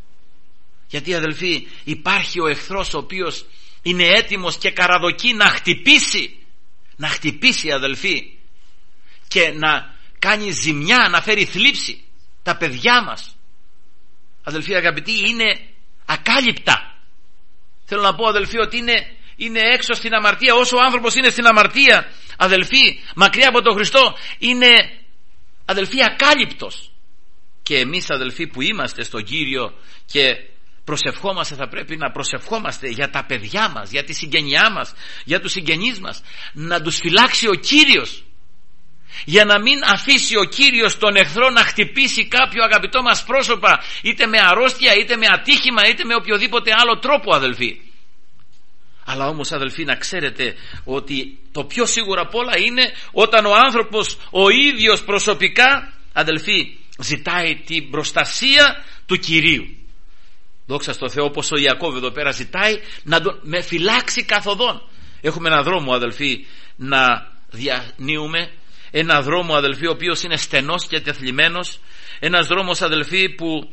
Γιατί αδελφοί υπάρχει ο εχθρός ο οποίος είναι έτοιμος και καραδοκεί να χτυπήσει, να χτυπήσει αδελφοί, και να κάνει ζημιά, να φέρει θλίψη τα παιδιά μας. Αδελφοί αγαπητοί, είναι ακάλυπτα. Θέλω να πω αδελφοί ότι είναι, είναι έξω στην αμαρτία. Όσο ο άνθρωπος είναι στην αμαρτία αδελφοί, μακριά από τον Χριστό, είναι αδελφοί ακάλυπτος. Και εμείς αδελφοί που είμαστε στον Κύριο και προσευχόμαστε, θα πρέπει να προσευχόμαστε για τα παιδιά μας, για τη συγγενειά μας, για τους συγγενείς μας, να τους φυλάξει ο Κύριος, για να μην αφήσει ο Κύριος τον εχθρό να χτυπήσει κάποιο αγαπητό μας πρόσωπα, είτε με αρρώστια, είτε με ατύχημα, είτε με οποιοδήποτε άλλο τρόπο αδελφοί. Αλλά όμως αδελφοί να ξέρετε ότι το πιο σίγουρο απ' όλα είναι όταν ο άνθρωπος ο ίδιος προσωπικά αδελφοί ζητάει την προστασία του Κυρίου. Δόξα στο Θεό, όπως ο Ιακώβ εδώ πέρα ζητάει να τον, με φυλάξει καθοδόν. Έχουμε ένα δρόμο αδελφοί να διανύουμε, ένα δρόμο αδελφοί ο οποίος είναι στενός και τεθλιμμένος, ένας δρόμος αδελφοί που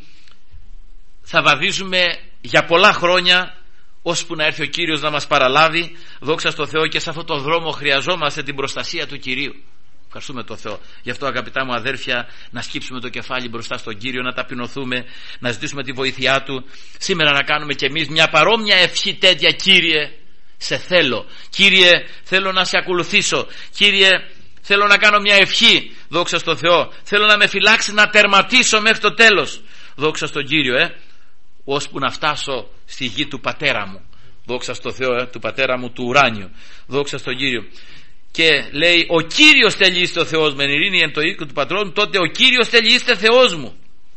θα βαδίζουμε για πολλά χρόνια ώσπου να έρθει ο Κύριος να μας παραλάβει. Δόξα στο Θεό, και σε αυτόν τον δρόμο χρειαζόμαστε την προστασία του Κυρίου. Ευχαριστούμε τον Θεό. Γι' αυτό αγαπητά μου αδέρφια, να σκύψουμε το κεφάλι μπροστά στον Κύριο, να ταπεινωθούμε, να ζητήσουμε τη βοήθειά Του. Σήμερα να κάνουμε κι εμείς μια παρόμοια ευχή τέτοια. Κύριε, σε θέλω. Κύριε, θέλω να σε ακολουθήσω. Κύριε, θέλω να κάνω μια ευχή. Δόξα στο Θεό. Θέλω να με φυλάξει να τερματίσω μέχρι το τέλος. Δόξα στον Κύριο, ε. ώσπου να φτάσω στη γη του πατέρα μου. Δόξα στο Θεό, ε, του πατέρα μου του ουράνιου. Δόξα στον Κύριο. Και λέει, ο Κύριος θέλει είστε ο Θεός με ειρήνη εν το οίκο του πατρών, τότε ο Κύριος θέλει είστε Θεός μου.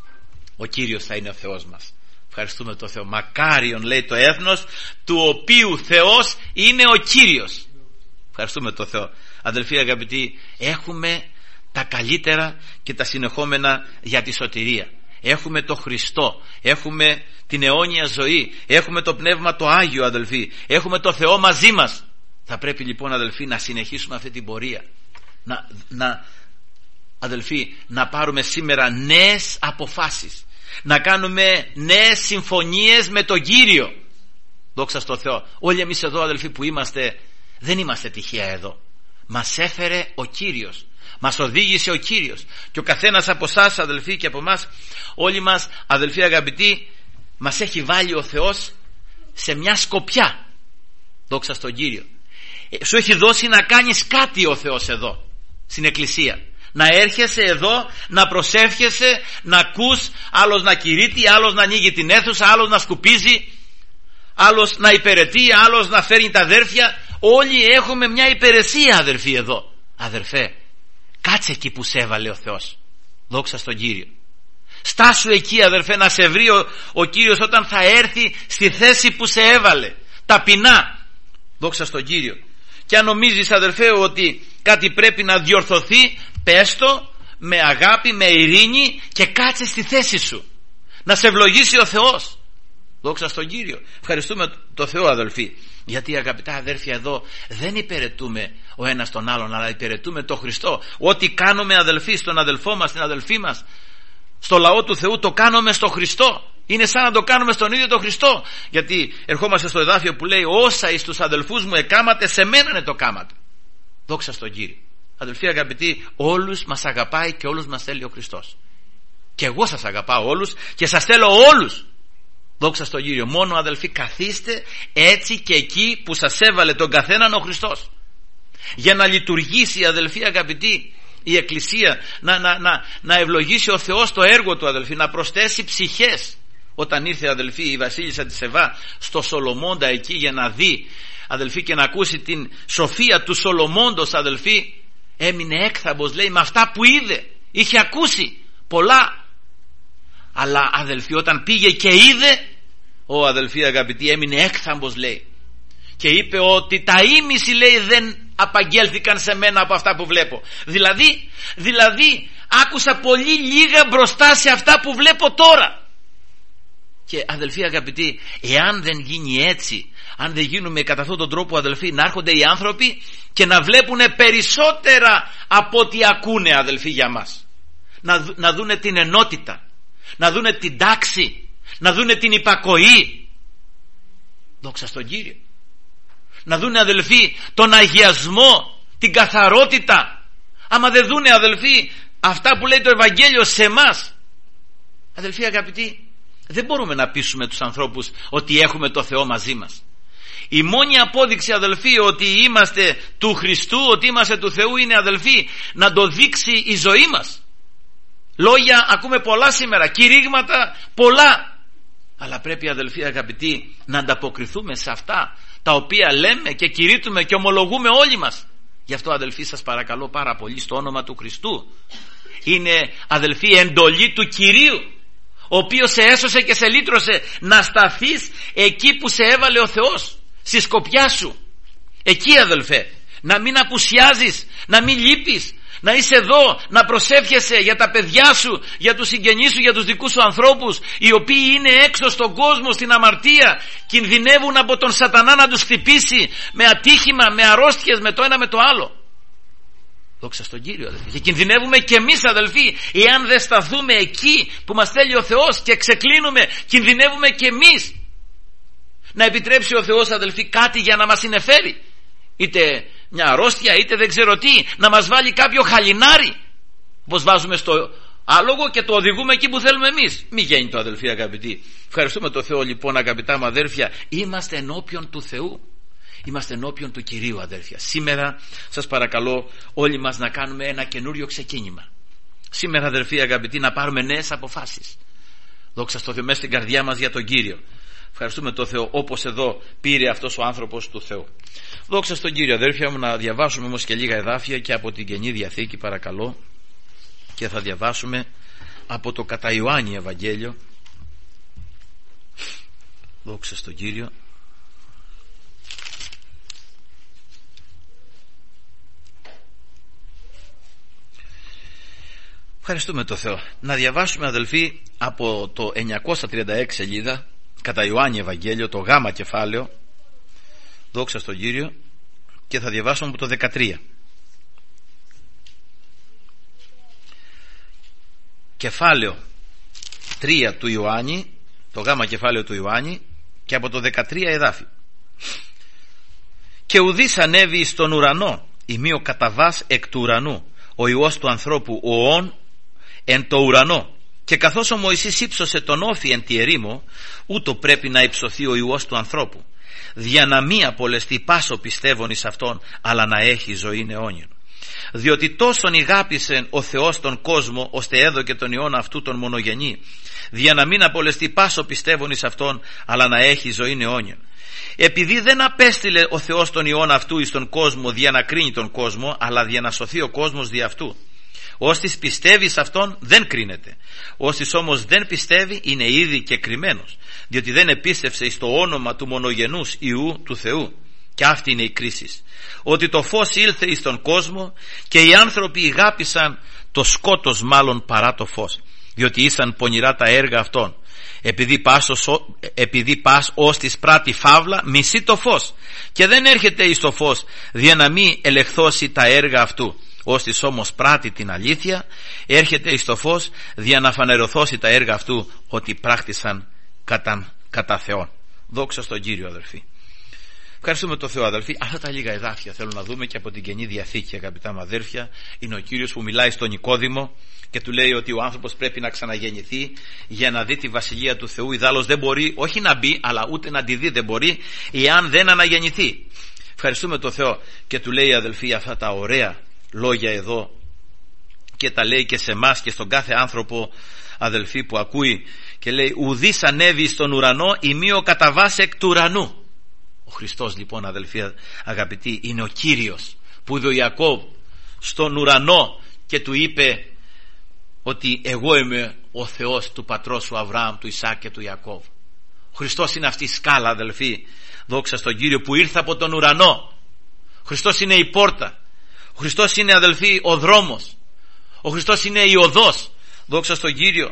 Ο Κύριος θα είναι ο Θεός μας. Ευχαριστούμε τον Θεό. Μακάριον, λέει το έθνος, του οποίου Θεός είναι ο Κύριος. Ευχαριστούμε τον Θεό. Αδελφοί αγαπητοί, έχουμε τα καλύτερα και τα συνεχόμενα για τη σωτηρία. Έχουμε το Χριστό, έχουμε την αιώνια ζωή, έχουμε το Πνεύμα το Άγιο αδελφοί, έχουμε το Θεό μαζί μας. Θα πρέπει λοιπόν αδελφοί να συνεχίσουμε αυτή την πορεία, να, να, αδελφοί, να πάρουμε σήμερα νέες αποφάσεις, να κάνουμε νέες συμφωνίες με τον Κύριο. Δόξα στο Θεό. Όλοι εμείς εδώ αδελφοί που είμαστε, δεν είμαστε τυχαία εδώ. Μας έφερε ο Κύριος, μας οδήγησε ο Κύριος, και ο καθένας από εσάς αδελφοί και από εμάς, όλοι μας αδελφοί αγαπητοί, μας έχει βάλει ο Θεός σε μια σκοπιά. Δόξα στον Κύριο. Σου έχει δώσει να κάνεις κάτι ο Θεός εδώ στην εκκλησία, να έρχεσαι εδώ, να προσεύχεσαι, να ακούς, άλλος να κηρύττει, άλλος να ανοίγει την αίθουσα, άλλος να σκουπίζει, άλλος να υπηρετεί, άλλος να φέρνει τα αδέρφια. Όλοι έχουμε μια υπηρεσία αδερφοί εδώ. Αδερφέ, κάτσε εκεί που σε έβαλε ο Θεός. Δόξα στον Κύριο. Στάσου εκεί αδερφέ, να σε βρει ο, ο Κύριος όταν θα έρθει στη θέση που σε έβαλε, ταπεινά. Δόξα στον Κύριο. Και αν νομίζεις αδερφέ ότι κάτι πρέπει να διορθωθεί, πες το με αγάπη, με ειρήνη, και κάτσε στη θέση σου, να σε ευλογήσει ο Θεός. Δόξα στον Κύριο. Ευχαριστούμε το Θεό αδελφοί, γιατί αγαπητά αδέρφια εδώ δεν υπηρετούμε ο ένας τον άλλον, αλλά υπηρετούμε τον Χριστό. Ό,τι κάνουμε αδελφοί στον αδελφό μας, στην αδελφή μας, στο λαό του Θεού, το κάνουμε στο Χριστό. Είναι σαν να το κάνουμε στον ίδιο τον Χριστό. Γιατί ερχόμαστε στο εδάφιο που λέει, όσα εις τους αδελφούς μου εκάματε, σε μένα το κάματε. Δόξα στον Κύριο. Αδελφοί αγαπητοί, όλους μας αγαπάει και όλους μας θέλει ο Χριστός. Και εγώ σας αγαπάω όλους και σας θέλω όλους. Δόξα στον Κύριο. Μόνο αδελφοί, καθίστε έτσι και εκεί που σας έβαλε τον καθέναν ο Χριστός, για να λειτουργήσει, αδελφοί αγαπητοί, η Εκκλησία, να, να, να, να ευλογήσει ο Θεός το έργο του, αδελφοί, να προσθέσει ψυχές. Όταν ήρθε, αδελφοί, η βασίλισσα της Σεβά στο Σολομώντα εκεί για να δει, αδελφοί, και να ακούσει την σοφία του Σολομώντος, αδελφοί, έμεινε έκθαμπος, λέει, με αυτά που είδε. Είχε ακούσει πολλά, αλλά αδελφοί, όταν πήγε και είδε, ο αδελφοί αγαπητοί, έμεινε έκθαμπος, λέει, και είπε ότι τα ίμιση, λέει, δεν απαγγέλθηκαν σε μένα από αυτά που βλέπω. Δηλαδή, δηλαδή άκουσα πολύ λίγα μπροστά σε αυτά που βλέπω τώρα. Και αδελφοί αγαπητοί, εάν δεν γίνει έτσι, αν δεν γίνουμε κατά αυτόν τον τρόπο, αδελφοί, να έρχονται οι άνθρωποι και να βλέπουν περισσότερα από ό,τι ακούνε, αδελφοί, για μας, να, να δούνε την ενότητα, να δούνε την τάξη, να δούνε την υπακοή. Δόξα στον Κύριο. Να δούνε, αδελφοί, τον αγιασμό, την καθαρότητα. Άμα δεν δούνε, αδελφοί, αυτά που λέει το Ευαγγέλιο σε εμάς, αδελφοί αγαπητοί, δεν μπορούμε να πείσουμε τους ανθρώπους ότι έχουμε το Θεό μαζί μας. Η μόνη απόδειξη, αδελφοί, ότι είμαστε του Χριστού, ότι είμαστε του Θεού, είναι, αδελφοί, να το δείξει η ζωή μας. Λόγια ακούμε πολλά σήμερα, κηρύγματα πολλά, αλλά πρέπει, αδελφοί αγαπητοί, να ανταποκριθούμε σε αυτά τα οποία λέμε και κηρύττουμε και ομολογούμε όλοι μας. Γι' αυτό, αδελφοί, σας παρακαλώ πάρα πολύ, στο όνομα του Χριστού, είναι, αδελφοί, εντολή του Κυρίου, ο οποίος σε έσωσε και σε λύτρωσε, να σταθείς εκεί που σε έβαλε ο Θεός, στη σκοπιά σου. Εκεί, αδελφέ, να μην απουσιάζεις, να μην λείπεις, να είσαι εδώ, να προσεύχεσαι για τα παιδιά σου, για τους συγγενείς σου, για τους δικούς σου ανθρώπους, οι οποίοι είναι έξω στον κόσμο, στην αμαρτία, κινδυνεύουν από τον σατανά να τους χτυπήσει με ατύχημα, με αρρώστιες, με το ένα με το άλλο. Δόξα στον Κύριο, αδελφοί. Και κινδυνεύουμε και εμείς, αδελφοί, εάν δεν σταθούμε εκεί που μας θέλει ο Θεός και ξεκλίνουμε, κινδυνεύουμε και εμείς να επιτρέψει ο Θεός, αδελφοί, κάτι για να μας συνεφέρει, είτε μια αρρώστια, είτε δεν ξέρω τι, να μας βάλει κάποιο χαλινάρι, πως βάζουμε στο άλογο και το οδηγούμε εκεί που θέλουμε εμείς. Μη γίνει το, αδελφοί αγαπητοί. Ευχαριστούμε το Θεό, λοιπόν, αγαπητά μου αδέρφια, είμαστε ενώπιον του Θεού. Είμαστε ενώπιον του Κυρίου, αδέρφια. Σήμερα σας παρακαλώ όλοι μας να κάνουμε ένα καινούριο ξεκίνημα. Σήμερα, αδερφοί αγαπητοί, να πάρουμε νέες αποφάσεις. Δόξα στο Θεό, μέσα στην καρδιά μας για τον Κύριο. Ευχαριστούμε τον Θεό, όπως εδώ πήρε αυτός ο άνθρωπος του Θεού. Δόξα στον Κύριο, αδέρφια μου. Να διαβάσουμε όμως και λίγα εδάφια και από την Καινή Διαθήκη, παρακαλώ, και θα διαβάσουμε από το κατά Ιωάννη Ευαγγέλιο. Δόξα στον Κύριο. Ευχαριστούμε το Θεό. Να διαβάσουμε, αδελφοί, από το εννιακόσια τριάντα έξι σελίδα, κατά Ιωάννη Ευαγγέλιο, το γάμα κεφάλαιο. Δόξα στον Κύριο. Και θα διαβάσουμε από το δεκατρία. Κεφάλαιο τρία του Ιωάννη, το γάμα κεφάλαιο του Ιωάννη, και από το δεκατρία εδάφη. Και ουδής ανέβη στον ουρανό, ημί ο καταβάς εκ του ουρανού, ο Υιός του ανθρώπου, ο όν εν το ουρανό. Και καθώς ο Μωυσής ύψωσε τον όφη εν τη ερήμο, ούτω πρέπει να υψωθεί ο Υιός του ανθρώπου, δια να μη απολεστεί πάσο πιστεύων εις αυτόν, αλλά να έχει ζωήν αιώνιον. Διότι τόσον ηγάπησε ο Θεός τον κόσμο, ώστε έδωκε τον Υιόν αυτού τον μονογενή, δια να μην απολεστεί πάσο πιστεύων εις αυτόν, αλλά να έχει ζωήν αιώνιον. Επειδή δεν απέστειλε ο Θεός τον Υιόν αυτού εις τον κόσμο δια να κρίνει τον κόσμο, αλλά δια να σωθεί ο κόσμος δι' αυτού. Όστις πιστεύει σε αυτόν δεν κρίνεται. Όστις όμως δεν πιστεύει είναι ήδη και κρυμμένος, διότι δεν επίστευσε εις το όνομα του μονογενούς Υιού του Θεού. Και αυτή είναι η κρίση. Ότι το φως ήλθε εις τον κόσμο και οι άνθρωποι ηγάπησαν το σκότος μάλλον παρά το φως, διότι ήσαν πονηρά τα έργα αυτών. Επειδή πας, επειδή πας ως της πράτη φαύλα, μισεί το φως και δεν έρχεται εις το φως, δια να μην ελευθώσει τα έργα αυτού. Ώστις όμως πράττει την αλήθεια, έρχεται εις το φως, δια να φανερωθώσει τα έργα αυτού, ότι πράκτησαν κατά, κατά Θεόν. Δόξα στον Κύριο, αδερφοί. Ευχαριστούμε τον Θεό, αδελφοί. Αυτά τα λίγα εδάφια θέλω να δούμε και από την Καινή Διαθήκη, αγαπητά μου αδέρφια. Είναι ο Κύριος που μιλάει στον Νικόδημο και του λέει ότι ο άνθρωπος πρέπει να ξαναγεννηθεί για να δει τη βασιλεία του Θεού. Ιδάλλως δεν μπορεί, όχι να μπει, αλλά ούτε να τη δει δεν μπορεί, εάν δεν αναγεννηθεί. Ευχαριστούμε τον Θεό και του λέει, αδελφοί, αυτά τα ωραία λόγια εδώ και τα λέει και σε εμάς και στον κάθε άνθρωπο, αδελφοί, που ακούει, και λέει: ουδής ανέβει στον ουρανό ημίω κατά βάση εκ του ουρανού. Ο Χριστός, λοιπόν, αδελφοί αγαπητοί, είναι ο Κύριος που είδε ο Ιακώβ στον ουρανό και του είπε ότι εγώ είμαι ο Θεός του πατρός σου Αβραάμ, του Ισάκ και του Ιακώβ. Ο Χριστός είναι αυτή η σκάλα, αδελφοί, δόξα στον Κύριο, που ήρθε από τον ουρανό. Ο Χριστός είναι η πόρτα. Ο Χριστός είναι, αδελφοί, ο δρόμος. Ο Χριστός είναι η οδός, δόξα στον Κύριο.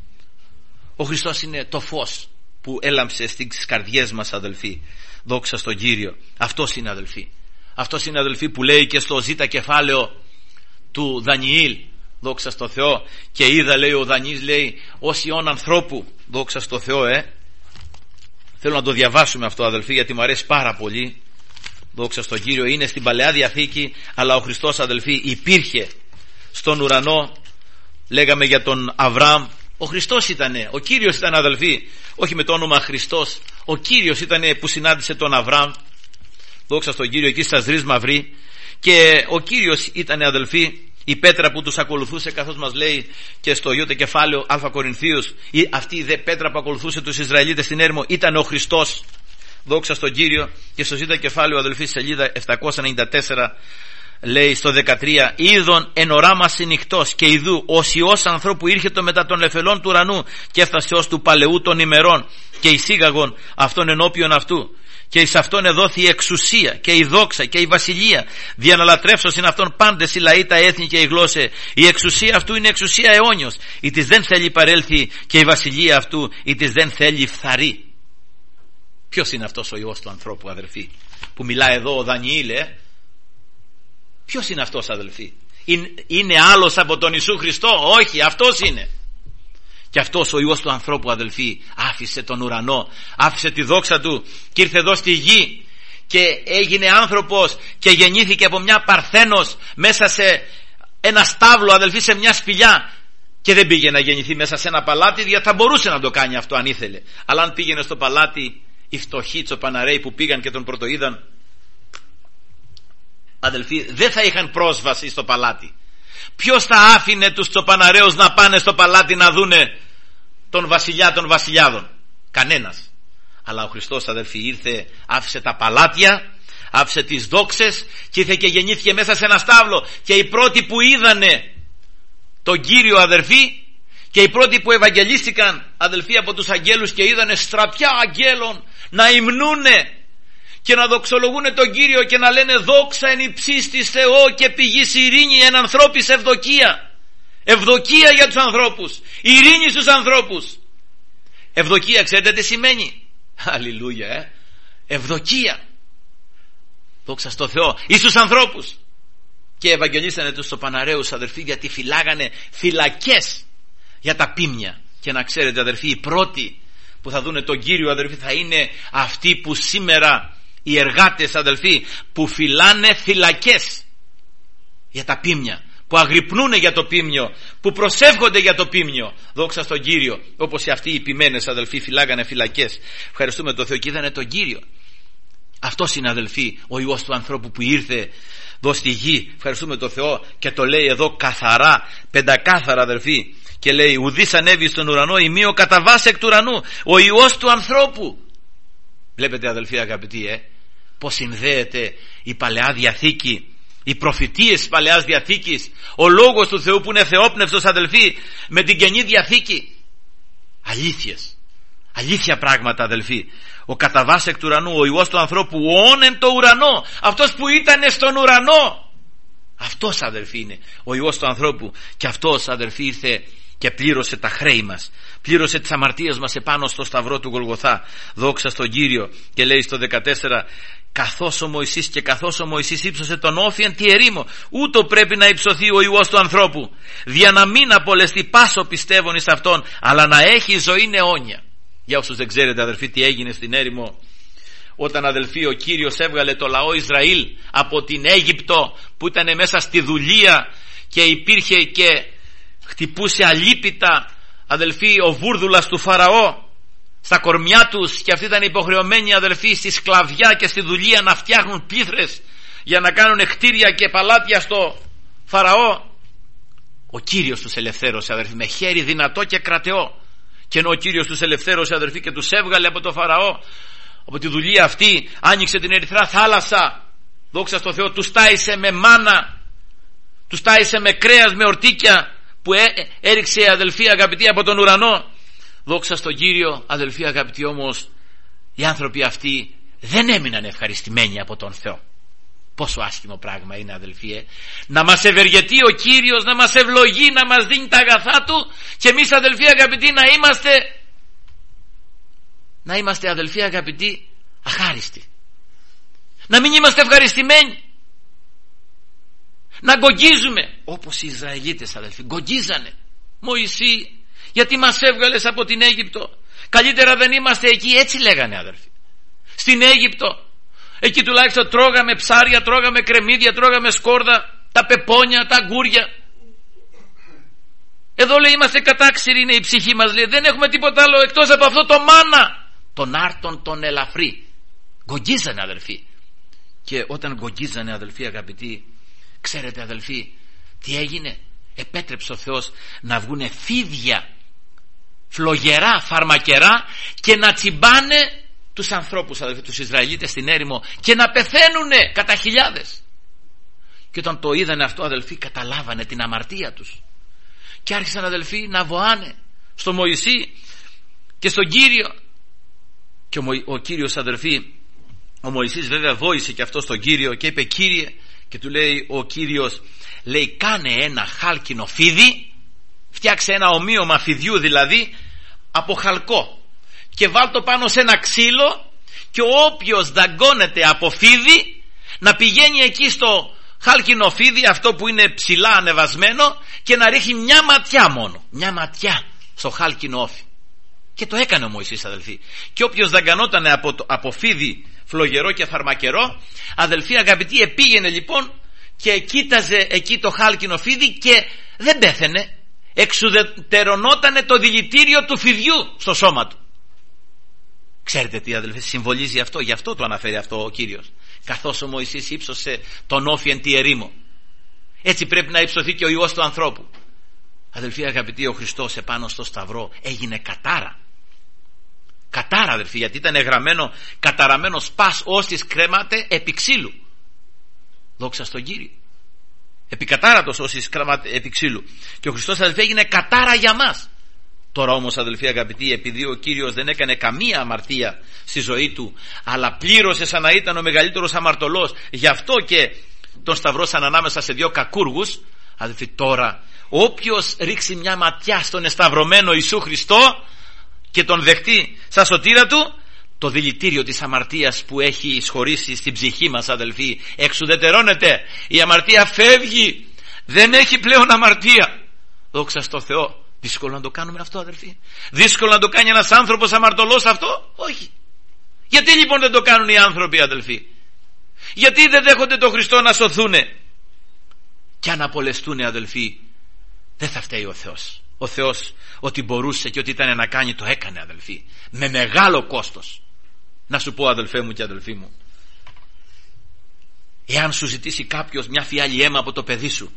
Ο Χριστός είναι το φως που έλαμψε στις καρδιές μας, αδελφοί, δόξα στον Κύριο. Αυτός είναι, αδελφοί. Αυτός είναι, αδελφοί, που λέει και στο ζήτα κεφάλαιο του Δανιήλ, δόξα στο Θεό, και είδα, λέει ο Δανιής, λέει, ως ιόν ανθρώπου, δόξα στο Θεό. ε Θέλω να το διαβάσουμε αυτό, αδελφοί, γιατί μου αρέσει πάρα πολύ, δόξα στον Κύριο. Είναι στην Παλαιά Διαθήκη, αλλά ο Χριστός, αδελφοί, υπήρχε στον ουρανό. Λέγαμε για τον Αβραάμ, ο Χριστός ήτανε, ο Κύριος ήταν, αδελφοί, όχι με το όνομα Χριστός, ο Κύριος ήτανε που συνάντησε τον Αβραάμ, δόξα στον Κύριο, εκεί στα Ζρις Μαυρί, και ο Κύριος ήτανε, αδελφοί, η πέτρα που τους ακολουθούσε, καθώς μας λέει και στο ιώτε κεφάλαιο Α Κορινθίους, αυτή η δε πέτρα που ακολουθούσε τους Ισραηλίτες στην έρημο ήταν ο Χριστός, δόξα στον Κύριο. Και στο ζήτα κεφάλαιο, αδελφοί, σελίδα επτακόσια ενενήντα τέσσερα, λέει στο δεκατρία: είδον εν οράμα συνυχτός και ιδού ως Υιός ανθρώπου ήρχετο μετά των λεφελών του ουρανού και έφτασε ως του παλαιού των ημερών και εισήγαγον αυτόν ενώπιον αυτού και εις αυτόν εδόθη η εξουσία και η δόξα και η βασιλεία διαναλατρεύσωσιν αυτόν πάντες οι λαοί, τα έθνη και η γλώσσε. Η εξουσία αυτού είναι εξουσία αιώνιος, η της δεν θέλει παρέλθει, και η βασιλεία αυτού η της δεν θέλει φθαρεί. Ποιος είναι αυτός ο Υιός του ανθρώπου, αδελφοί, που μιλάει εδώ ο Δανιήλ? ε? Ποιος είναι αυτός, αδελφοί? Είναι, είναι άλλος από τον Ιησού Χριστό? Όχι, αυτός είναι. Και αυτός ο Υιός του ανθρώπου, αδελφοί, άφησε τον ουρανό, άφησε τη δόξα του και ήρθε εδώ στη γη και έγινε άνθρωπος και γεννήθηκε από μια παρθένος μέσα σε ένα στάβλο, αδελφοί, σε μια σπηλιά, και δεν πήγε να γεννηθεί μέσα σε ένα παλάτι, γιατί θα μπορούσε να το κάνει αυτό αν ήθελε. Αλλά αν πήγαινε στο παλάτι, οι φτωχοί τσοπαναρέοι που πήγαν και τον πρωτοείδαν, αδελφοί, δεν θα είχαν πρόσβαση στο παλάτι. Ποιος θα άφηνε τους τσοπαναρέους να πάνε στο παλάτι να δούνε τον βασιλιά των βασιλιάδων? Κανένας. Αλλά ο Χριστός, αδελφοί, ήρθε, άφησε τα παλάτια, άφησε τις δόξες και ήρθε και γεννήθηκε μέσα σε ένα στάβλο. Και οι πρώτοι που είδανε τον Κύριο, αδελφοί, και οι πρώτοι που ευαγγελίστηκαν, αδελφοί, από τους αγγέλους και είδανε στραπιά αγγέλων να υμνούνε και να δοξολογούν τον Κύριο και να λένε δόξα εν υψής της Θεό και πηγής ειρήνη εν ανθρώπης ευδοκία. Ευδοκία για τους ανθρώπους, ειρήνη στους ανθρώπους. Ευδοκία, ξέρετε τι σημαίνει? Αλληλούια, ε! Ευδοκία, δόξα στο Θεό, εις τους ανθρώπους. Και ευαγγελίσανε τους τσοπαναρέους, αδερφοί, γιατί φυλάγανε φυλακές για τα πίμνια. Και να ξέρετε, αδερφοί, οι πρώτοι που θα δούνε τον Κύριο, αδερφοί, θα είναι αυτοί που σήμερα, οι εργάτες, αδελφοί, που φυλάνε φυλακές για τα πίμνια, που αγρυπνούνε για το πίμνιο, που προσεύχονται για το πίμνιο, δόξα στον Κύριο, όπως αυτοί οι ποιμένες, αδελφοί, φυλάγανε φυλακές. Ευχαριστούμε τον Θεό και είδανε τον Κύριο. Αυτός είναι, αδελφοί, ο Υιός του ανθρώπου που ήρθε εδώ στη γη. Ευχαριστούμε τον Θεό και το λέει εδώ καθαρά, πεντακάθαρα, αδελφοί, και λέει ουδής ανέβη στον ουρανό ημίω κατά βάση εκ του ουρανού, ο Υιός του ανθρώπου. Βλέπετε, αδελφοί αγαπητοί, ε, πως συνδέεται η Παλαιά Διαθήκη, οι προφητείες της Παλαιάς Διαθήκης, ο Λόγος του Θεού που είναι θεόπνευστος, αδελφοί, με την Καινή Διαθήκη. Αλήθειες, αλήθεια πράγματα, αδελφοί. Ο κατά βάση εκ του ουρανού, ο Υιός του ανθρώπου, όν εν το ουρανό, αυτός που ήταν στον ουρανό. Αυτός, αδελφοί, είναι ο Υιός του ανθρώπου. Και αυτός, αδελφοί, ήρθε και πλήρωσε τα χρέη μας, πλήρωσε τις αμαρτίες μας επάνω στο σταυρό του Γολγοθά, δόξα στον Κύριο. Και λέει στο δεκατέσσερα, καθώς ο Μωυσής και καθώς ο Μωυσής ύψωσε τον όφιεν τη ερήμο, ούτω πρέπει να υψωθεί ο Υιός του ανθρώπου, δια να μην απολεστεί πάσο πιστεύων εις αυτόν, αλλά να έχει ζωή αιώνια. Για όσους δεν ξέρετε, αδερφοί, τι έγινε στην έρημο, όταν αδελφοί ο Κύριος έβγαλε το λαό Ισραήλ από την Αίγυπτο που ήταν μέσα στη δουλεία και υπήρχε και χτυπούσε αλίπητα, αδελφοί, ο βούρδουλας του Φαραώ στα κορμιά τους, και αυτοί ήταν υποχρεωμένοι, αδελφοί, στη σκλαβιά και στη δουλεία να φτιάχνουν πίθρες για να κάνουν κτίρια και παλάτια στο Φαραώ. Ο Κύριος τους ελευθέρωσε, αδελφοί, με χέρι δυνατό και κρατεό. Και ενώ ο Κύριος τους ελευθέρωσε, αδελφοί, και τους έβγαλε από το Φαραώ, από τη δουλεία αυτή, άνοιξε την Ερυθρά θάλασσα, δόξα στο Θεό, τους τάισε με μάνα, τους τάισε με κρέας, με ορτίκια που έ, έριξε, αδελφοί αγαπητοί, από τον ουρανό. Δόξα στον Κύριο, αδελφοί αγαπητοί, όμως οι άνθρωποι αυτοί δεν έμειναν ευχαριστημένοι από τον Θεό. Πόσο άσχημο πράγμα είναι, αδελφοί, ε? να μας ευεργετεί ο Κύριος, να μας ευλογεί, να μας δίνει τα αγαθά Του, και εμείς, αδελφοί αγαπητοί, να είμαστε να είμαστε αδελφοί αγαπητοί αχάριστοι, να μην είμαστε ευχαριστημένοι, να γκογγίζουμε όπως οι Ισραηλίτες, αδελφοί, γκογγίζανε. Μωυσή, γιατί μας έβγαλες από την Αίγυπτο? Καλύτερα δεν είμαστε εκεί, έτσι λέγανε, αδελφοί. Στην Αίγυπτο, εκεί τουλάχιστον τρώγαμε ψάρια, τρώγαμε κρεμμύδια, τρώγαμε σκόρδα, τα πεπόνια, τα αγκούρια. Εδώ, λέει, είμαστε κατάξυροι, είναι η ψυχή μας, λέει, δεν έχουμε τίποτα άλλο εκτός από αυτό το μάνα, τον άρτον τον ελαφρύ. Γκογγίζανε, αδελφοί. Και όταν γκογγίζανε, αδελφοί αγαπητοί, ξέρετε, αδελφοί, τι έγινε? Επέτρεψε ο Θεός να βγουνε φίδια φλογερά, φαρμακερά, και να τσιμπάνε τους ανθρώπους, αδελφοί, τους Ισραηλίτες στην έρημο, και να πεθαίνουνε κατά χιλιάδες. Και όταν το είδανε αυτό, αδελφοί, καταλάβανε την αμαρτία τους και άρχισαν, αδελφοί, να βοάνε στο Μωυσή και στον Κύριο. Και ο, ο Κύριος, αδελφοί, ο Μωυσής βέβαια βόησε και αυτό στον Κύριο και είπε, Κύριε, και του λέει ο Κύριος, λέει, κάνε ένα χάλκινο φίδι, φτιάξε ένα ομοίωμα φιδιού δηλαδή από χαλκό, και βάλ το πάνω σε ένα ξύλο, και όποιος δαγκώνεται από φίδι να πηγαίνει εκεί στο χάλκινο φίδι, αυτό που είναι ψηλά ανεβασμένο, και να ρίχνει μια ματιά μόνο, μια ματιά στο χάλκινο όφι. Και το έκανε ο Μωυσής, αδελφοί. Και όποιος δαγκανόταν από, από φίδι φλογερό και φαρμακερό, αδελφοί αγαπητοί, επήγαινε λοιπόν και κοίταζε εκεί το χάλκινο φίδι και δεν πέθαινε, εξουδετερωνότανε το δηλητήριο του φιδιού στο σώμα του. Ξέρετε τι, αδελφοί, συμβολίζει αυτό? Γι' αυτό το αναφέρει αυτό ο Κύριος. Καθώς ο Μωυσής ύψωσε τον όφι εν τη ερήμο, έτσι πρέπει να υψωθεί και ο Υιός του ανθρώπου. Αδελφοί αγαπητοί, ο Χριστός επάνω στο σταυρό έγινε κατάρα. Κατάρα, αδελφοί, γιατί ήταν γραμμένο, καταραμένος πας όστις κρέματε επί ξύλου. Δόξα στον Κύριο. Επικατάρατος όστις κρέματε επί ξύλου. Και ο Χριστός, αδελφοί, έγινε κατάρα για μας. Τώρα όμως, αδελφοί αγαπητοί, επειδή ο Κύριος δεν έκανε καμία αμαρτία στη ζωή του, αλλά πλήρωσε σαν να ήταν ο μεγαλύτερος αμαρτωλός, γι' αυτό και τον σταυρώσαν ανάμεσα σε δύο κακούργους, αδελφοί, τώρα όποιος ρίξει μια ματιά στον εσταυρωμένο Ιησού Χριστό και τον δεχτεί σαν σωτήρα του, το δηλητήριο της αμαρτίας που έχει εισχωρήσει στην ψυχή μας, αδελφοί, εξουδετερώνεται. Η αμαρτία φεύγει, δεν έχει πλέον αμαρτία. Δόξα στο Θεό. Δύσκολο να το κάνουμε αυτό, αδελφοί? Δύσκολο να το κάνει ένας άνθρωπος αμαρτωλός αυτό? Όχι. Γιατί λοιπόν δεν το κάνουν οι άνθρωποι, αδελφοί? Γιατί δεν δέχονται τον Χριστό να σωθούνε? Και αν απολεστούνε, αδελφοί, δεν θα φταίει ο Θεός. Ο Θεός ότι μπορούσε και ότι ήταν να κάνει, το έκανε, αδελφοί, με μεγάλο κόστος. Να σου πω, αδελφέ μου και αδελφοί μου, εάν σου ζητήσει κάποιος μια φιάλη αίμα από το παιδί σου,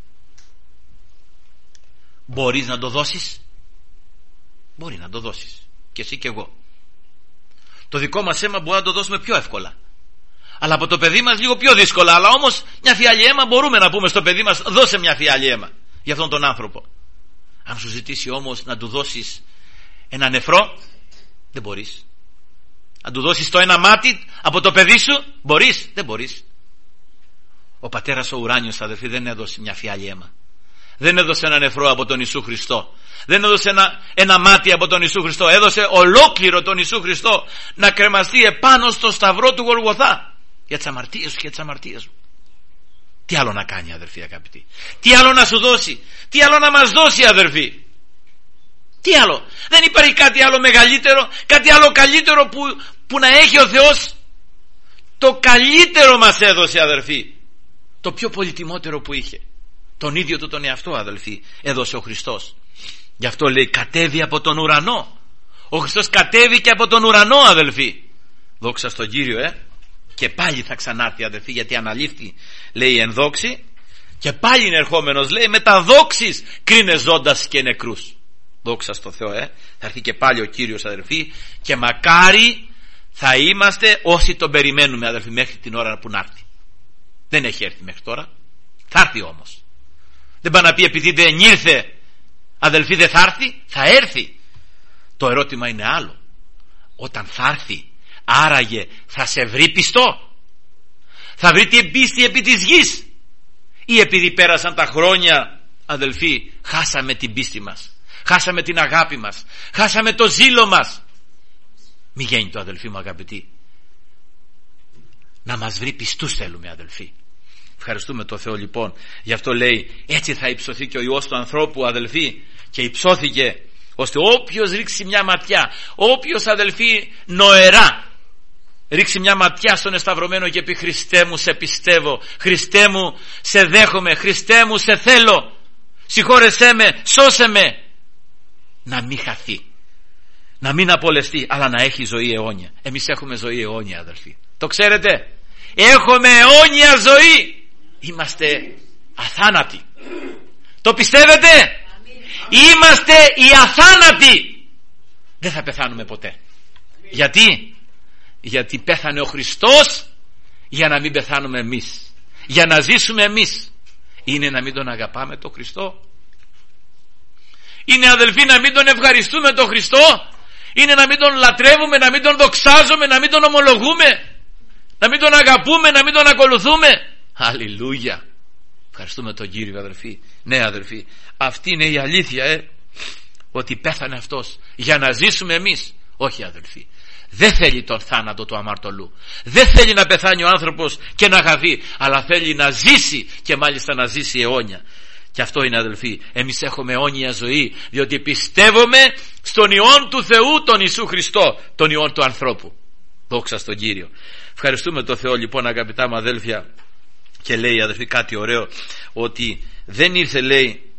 μπορείς να το δώσεις? Μπορεί να το δώσεις, και εσύ και εγώ. Το δικό μας αίμα μπορεί να το δώσουμε πιο εύκολα, αλλά από το παιδί μας λίγο πιο δύσκολα. Αλλά όμως μια φιάλη αίμα μπορούμε να πούμε στο παιδί μας, δώσε μια φιάλη αίμα για αυτόν τον άνθρωπο. Αν σου ζητήσει όμως να του δώσεις ένα νεφρό, δεν μπορείς. Αν του δώσεις το ένα μάτι από το παιδί σου, μπορείς? Δεν μπορείς. Ο πατέρας ο ουράνιος, αδελφοί, δεν έδωσε μια φιάλη αίμα, δεν έδωσε ένα νεφρό από τον Ιησού Χριστό, δεν έδωσε ένα, ένα μάτι από τον Ιησού Χριστό, έδωσε ολόκληρο τον Ιησού Χριστό να κρεμαστεί επάνω στο σταυρό του Γολγοθά για τις αμαρτίες σου και τις αμαρτίες μου. Τι άλλο να κάνει, αδερφοί αγαπητοί? Τι άλλο να σου δώσει? Τι άλλο να μας δώσει, αδερφοί? Τι άλλο? Δεν υπάρχει κάτι άλλο μεγαλύτερο, κάτι άλλο καλύτερο που, που να έχει ο Θεός Το καλύτερο μας έδωσε, αδελφοί. Το πιο πολυτιμότερο που είχε. Τον ίδιο του τον εαυτό, αδελφοί, έδωσε ο Χριστός. Γι' αυτό λέει κατέβη από τον ουρανό. Ο Χριστός κατέβηκε από τον ουρανό, αδελφοί. Δόξα στον Κύριο, ε. Και πάλι θα ξανάρθει, αδελφοί, γιατί αναλήφθη, λέει, εν δόξη. Και πάλι είναι ερχόμενος, λέει, με τα δόξης κρίνε ζώντας και νεκρούς. Δόξα στο Θεό, ε. Θα έρθει και πάλι ο Κύριος, αδελφοί. Και μακάρι θα είμαστε όσοι τον περιμένουμε, αδελφοί, μέχρι την ώρα που να έρθει. Δεν έχει έρθει μέχρι τώρα. Θα έρθει όμως. Δεν πάει να πει επειδή δεν ήρθε, αδελφοί, δεν θα έρθει. Θα έρθει. Το ερώτημα είναι άλλο. Όταν θα έρθει, άραγε θα σε βρει πιστό? Θα βρει την πίστη επί της γης? Ή επειδή πέρασαν τα χρόνια, αδελφοί, χάσαμε την πίστη μας, χάσαμε την αγάπη μας, χάσαμε το ζήλο μας? Μη γίνει το, αδελφοί μου αγαπητοί. Να μας βρει πιστούς θέλουμε, αδελφοί. Ευχαριστούμε το Θεό λοιπόν. Γι' αυτό λέει, έτσι θα υψωθεί και ο Υιός του ανθρώπου, αδελφοί. Και υψώθηκε, ώστε όποιος ρίξει μια ματιά, όποιος, αδελφοί, νοερά ρίξει μια ματιά στον εσταυρωμένο και πει Χριστέ μου σε πιστεύω, Χριστέ μου σε δέχομαι, Χριστέ μου σε θέλω, συγχώρεσέ με, σώσε με, να μην χαθεί, να μην απολεστεί, αλλά να έχει ζωή αιώνια. Εμείς έχουμε ζωή αιώνια, αδελφοί. Το ξέρετε? Έχουμε αιώνια ζωή. Είμαστε αθάνατοι. Το πιστεύετε? Είμαστε οι αθάνατοι. Δεν θα πεθάνουμε ποτέ. Γιατί? Γιατί πέθανε ο Χριστός για να μην πεθάνουμε εμείς, για να ζήσουμε εμείς. Είναι να μην τον αγαπάμε τον Χριστό? Είναι, αδελφοί, να μην τον ευχαριστούμε τον Χριστό? Είναι να μην τον λατρεύουμε, να μην τον δοξάζουμε, να μην τον ομολογούμε, να μην τον αγαπούμε, να μην τον ακολουθούμε? Αλληλούια. Ευχαριστούμε τον Κύριο, αδελφοί. Ναι, αδελφοί, αυτή είναι η αλήθεια, ε, ότι πέθανε αυτός για να ζήσουμε εμείς. Όχι, αδελφοί, δεν θέλει τον θάνατο του αμαρτωλού. Δεν θέλει να πεθάνει ο άνθρωπος και να χαθεί, αλλά θέλει να ζήσει, και μάλιστα να ζήσει αιώνια. Και αυτό είναι, αδελφοί, εμείς έχουμε αιώνια ζωή, διότι πιστεύουμε στον Υιόν του Θεού, τον Ιησού Χριστό, τον Υιόν του ανθρώπου. Δόξα στον Κύριο. Ευχαριστούμε τον Θεό λοιπόν, αγαπητά μου αδέλφια. Και λέει, αδελφοί, κάτι ωραίο, ότι δεν ήρθε, λέει,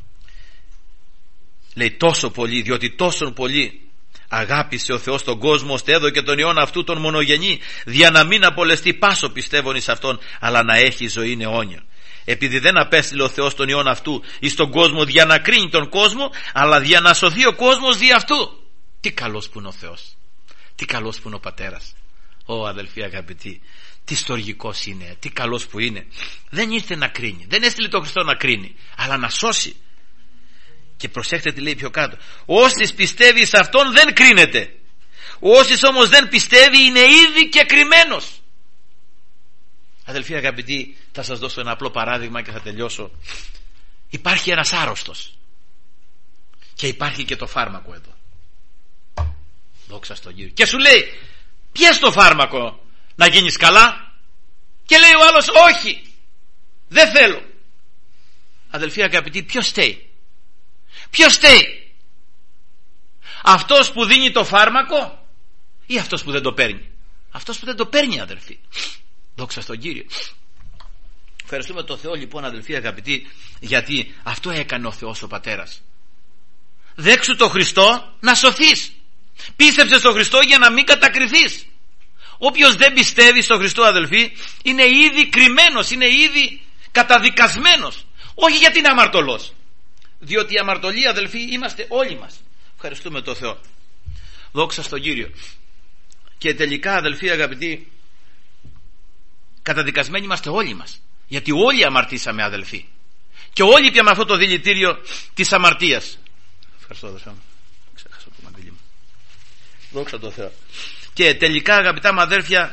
λέει τόσο πολύ, διότι τόσο πολύ αγάπησε ο Θεός τον κόσμο, ώστε έδωκε τον Υιόν αυτού τον μονογενή, δια να μην απολεστεί πάσο πιστεύων εις αυτόν, αλλά να έχει ζωή αιώνια. Επειδή δεν απέστειλε ο Θεός τον Υιόν αυτού εις τον κόσμο δια να κρίνει τον κόσμο, αλλά δια να σωθεί ο κόσμος δι' αυτού. Τι καλός που είναι ο Θεός, τι καλός που είναι ο Πατέρας. Ω, αδελφοί αγαπητοί, τι στοργικός είναι, τι καλός που είναι. Δεν ήρθε να κρίνει, δεν έστειλε τον Χριστό να κρίνει, αλλά να σώσει. Και προσέχτε τι λέει πιο κάτω. Όσοι πιστεύει σε αυτόν δεν κρίνεται. Όσοι όμως δεν πιστεύει είναι ήδη και κρυμμένος. Αδελφοί αγαπητοί, θα σας δώσω ένα απλό παράδειγμα και θα τελειώσω. Υπάρχει ένας άρρωστος και υπάρχει και το φάρμακο εδώ. Δόξα στον Κύριο. Και σου λέει, πιες το φάρμακο να γίνεις καλά? Και λέει ο άλλος, όχι, δεν θέλω. Αδελφοί αγαπητοί, ποιος στέει? Ποιος στέει? Αυτός που δίνει το φάρμακο ή αυτός που δεν το παίρνει? Αυτός που δεν το παίρνει, αδελφοί. Δόξα στον Κύριο. Ευχαριστούμε τον Θεό λοιπόν, αδελφοί αγαπητοί, γιατί αυτό έκανε ο Θεός ο Πατέρας. Δέξου το Χριστό να σωθείς. Πίστεψε στον Χριστό για να μην κατακριθείς. Όποιος δεν πιστεύει στον Χριστό, αδελφοί, είναι ήδη κρυμμένος, είναι ήδη καταδικασμένος. Όχι γιατί είναι αμαρτωλός, διότι οι αμαρτωλοί, αδελφοί, είμαστε όλοι μας. Ευχαριστούμε τον Θεό. Δόξα στον Κύριο. Και τελικά, αδελφοί αγαπητοί, καταδικασμένοι είμαστε όλοι μας, γιατί όλοι αμαρτήσαμε, αδελφοί, και όλοι πιάμε αυτό το δηλητήριο της αμαρτίας. Ευχαριστώ, αδελφέ μου. Ξέχασα το μαντήλι μου. Δόξα τω Θεώ. Και τελικά, αγαπητά μου αδέλφια,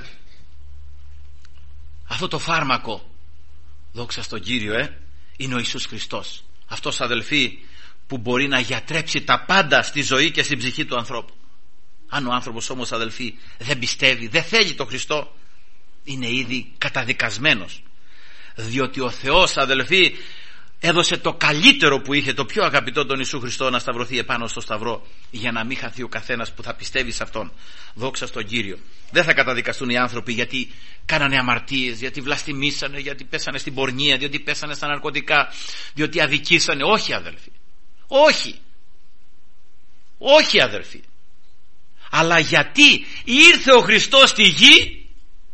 αυτό το φάρμακο, δόξα στον Κύριο, ε, είναι ο Ιησούς Χριστός. Αυτός, αδελφοί, που μπορεί να γιατρέψει τα πάντα στη ζωή και στην ψυχή του ανθρώπου. Αν ο άνθρωπος όμως, αδελφοί, δεν πιστεύει, δεν θέλει τον Χριστό, είναι ήδη καταδικασμένος. Διότι ο Θεός, αδελφοί, έδωσε το καλύτερο που είχε, το πιο αγαπητό, τον Ιησού Χριστό, να σταυρωθεί επάνω στο σταυρό, για να μην χαθεί ο καθένας που θα πιστεύει σε Αυτόν. Δόξα στον Κύριο. Δεν θα καταδικαστούν οι άνθρωποι γιατί κάνανε αμαρτίες, γιατί βλαστημίσανε, γιατί πέσανε στην πορνεία, διότι πέσανε στα ναρκωτικά, διότι αδικήσανε. Όχι, αδελφοί. Όχι. Όχι, αδελφοί. Αλλά γιατί ήρθε ο Χριστός στη γη,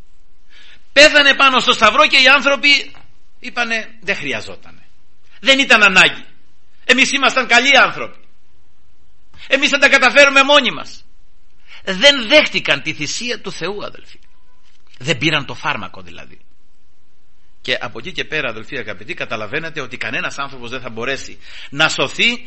πέθανε πάνω στο σταυρό και οι άνθρωποι είπανε δεν χρειαζότανε. Δεν ήταν ανάγκη. Εμείς ήμασταν καλοί άνθρωποι. Εμείς θα τα καταφέρουμε μόνοι μας. Δεν δέχτηκαν τη θυσία του Θεού, αδελφοί. Δεν πήραν το φάρμακο δηλαδή. Και από εκεί και πέρα, αδελφοί αγαπητοί, καταλαβαίνετε ότι κανένας άνθρωπος δεν θα μπορέσει να σωθεί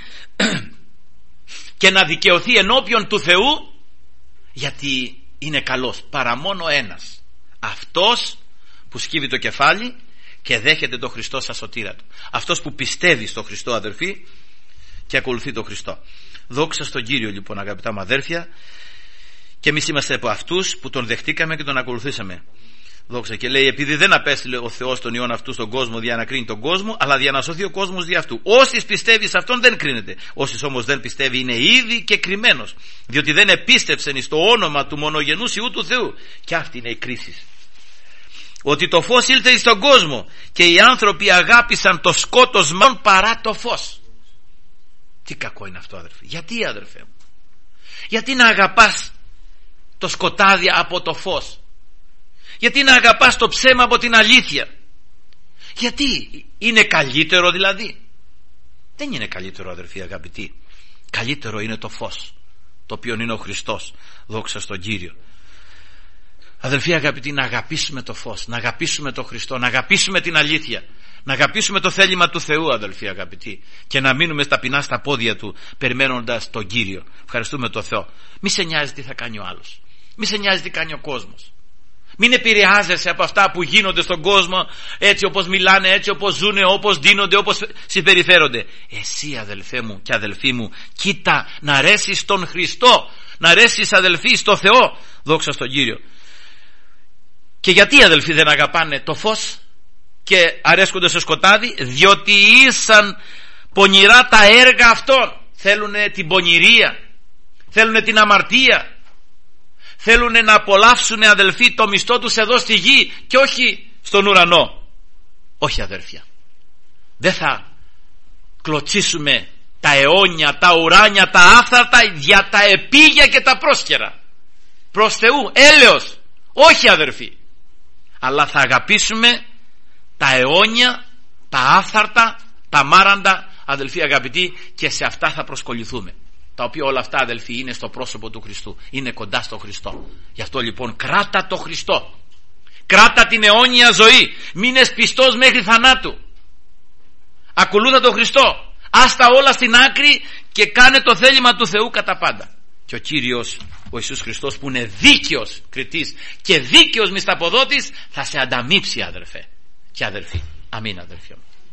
και να δικαιωθεί ενώπιον του Θεού, γιατί είναι καλός, παρά μόνο ένας. Αυτός που σκύβει το κεφάλι και δέχεται τον Χριστό σαν σωτήρα του. Αυτός που πιστεύει στον Χριστό, αδελφοί, και ακολουθεί τον Χριστό. Δόξα στον Κύριο, λοιπόν, αγαπητά μου αδέρφια, και εμείς είμαστε από αυτούς που τον δεχτήκαμε και τον ακολουθήσαμε. Δόξα. Και λέει, επειδή δεν απέστειλε ο Θεός τον Υιόν αυτού στον κόσμο δια να κρίνει τον κόσμο, αλλά δια να σωθεί ο κόσμος δια αυτού. Όσοι πιστεύει σε αυτόν δεν κρίνεται. Όσοι όμως δεν πιστεύει είναι ήδη και κρυμμένος, διότι δεν επίστεψεν στο όνομα του μονογενούς Υιού του Θεού. Και αυτή είναι η κρίση. Ότι το φως ήλθε στον κόσμο και οι άνθρωποι αγάπησαν το σκότος μάλλον παρά το φως. Τι κακό είναι αυτό, αδερφέ. Γιατί, αδερφέ μου? Γιατί να αγαπάς το σκοτάδι από το φως? Γιατί να αγαπάς το ψέμα από την αλήθεια? Γιατί? Είναι καλύτερο δηλαδή? Δεν είναι καλύτερο, αδερφοί αγαπητοί. Καλύτερο είναι το φως, το οποίο είναι ο Χριστός. Δόξα στον Κύριο. Αδελφοί αγαπητοί, να αγαπήσουμε το φως, να αγαπήσουμε το Χριστό, να αγαπήσουμε την αλήθεια, να αγαπήσουμε το θέλημα του Θεού, αδελφοί αγαπητοί, και να μείνουμε ταπεινά στα πόδια Του, περιμένοντας τον Κύριο. Ευχαριστούμε τον Θεό. Μη σε νοιάζει τι θα κάνει ο άλλος. Μη σε νοιάζει τι κάνει ο κόσμος. Μην επηρεάζεσαι από αυτά που γίνονται στον κόσμο, έτσι όπως μιλάνε, έτσι όπως ζουνε, όπως δίνονται, όπως συμπεριφέρονται. Εσύ, αδελφέ μου και αδελφοί μου, κοίτα να αρέσεις στον Χριστό, να αρέσεις, αδελφοί, στο Θεό. Δόξα στον Κύριο. Και γιατί, αδελφοί, δεν αγαπάνε το φως και αρέσκονται στο σκοτάδι? Διότι ήσαν πονηρά τα έργα αυτών. Θέλουνε την πονηρία, θέλουνε την αμαρτία, θέλουνε να απολαύσουν, αδελφοί, το μισθό τους εδώ στη γη και όχι στον ουρανό. Όχι, αδέρφια, δεν θα κλωτσίσουμε τα αιώνια, τα ουράνια, τα άφθαρτα για τα επίγεια και τα πρόσκαιρα προς Θεού, έλεος. Όχι, αδερφοί, αλλά θα αγαπήσουμε τα αιώνια, τα άφθαρτα, τα μάραντα, αδελφοί αγαπητοί, και σε αυτά θα προσκοληθούμε. Τα οποία όλα αυτά, αδελφοί, είναι στο πρόσωπο του Χριστού, είναι κοντά στο Χριστό. Γι' αυτό λοιπόν κράτα το Χριστό, κράτα την αιώνια ζωή, μείνες πιστός μέχρι θανάτου, ακολούθα τον Χριστό, άστα όλα στην άκρη και κάνε το θέλημα του Θεού κατά πάντα. Και ο Κύριος, ο Ιησούς Χριστός, που είναι δίκαιος κριτής και δίκαιος μισθαποδότης, θα σε ανταμείψει, αδερφέ και αδερφοί. Αμήν, αδερφοί μου.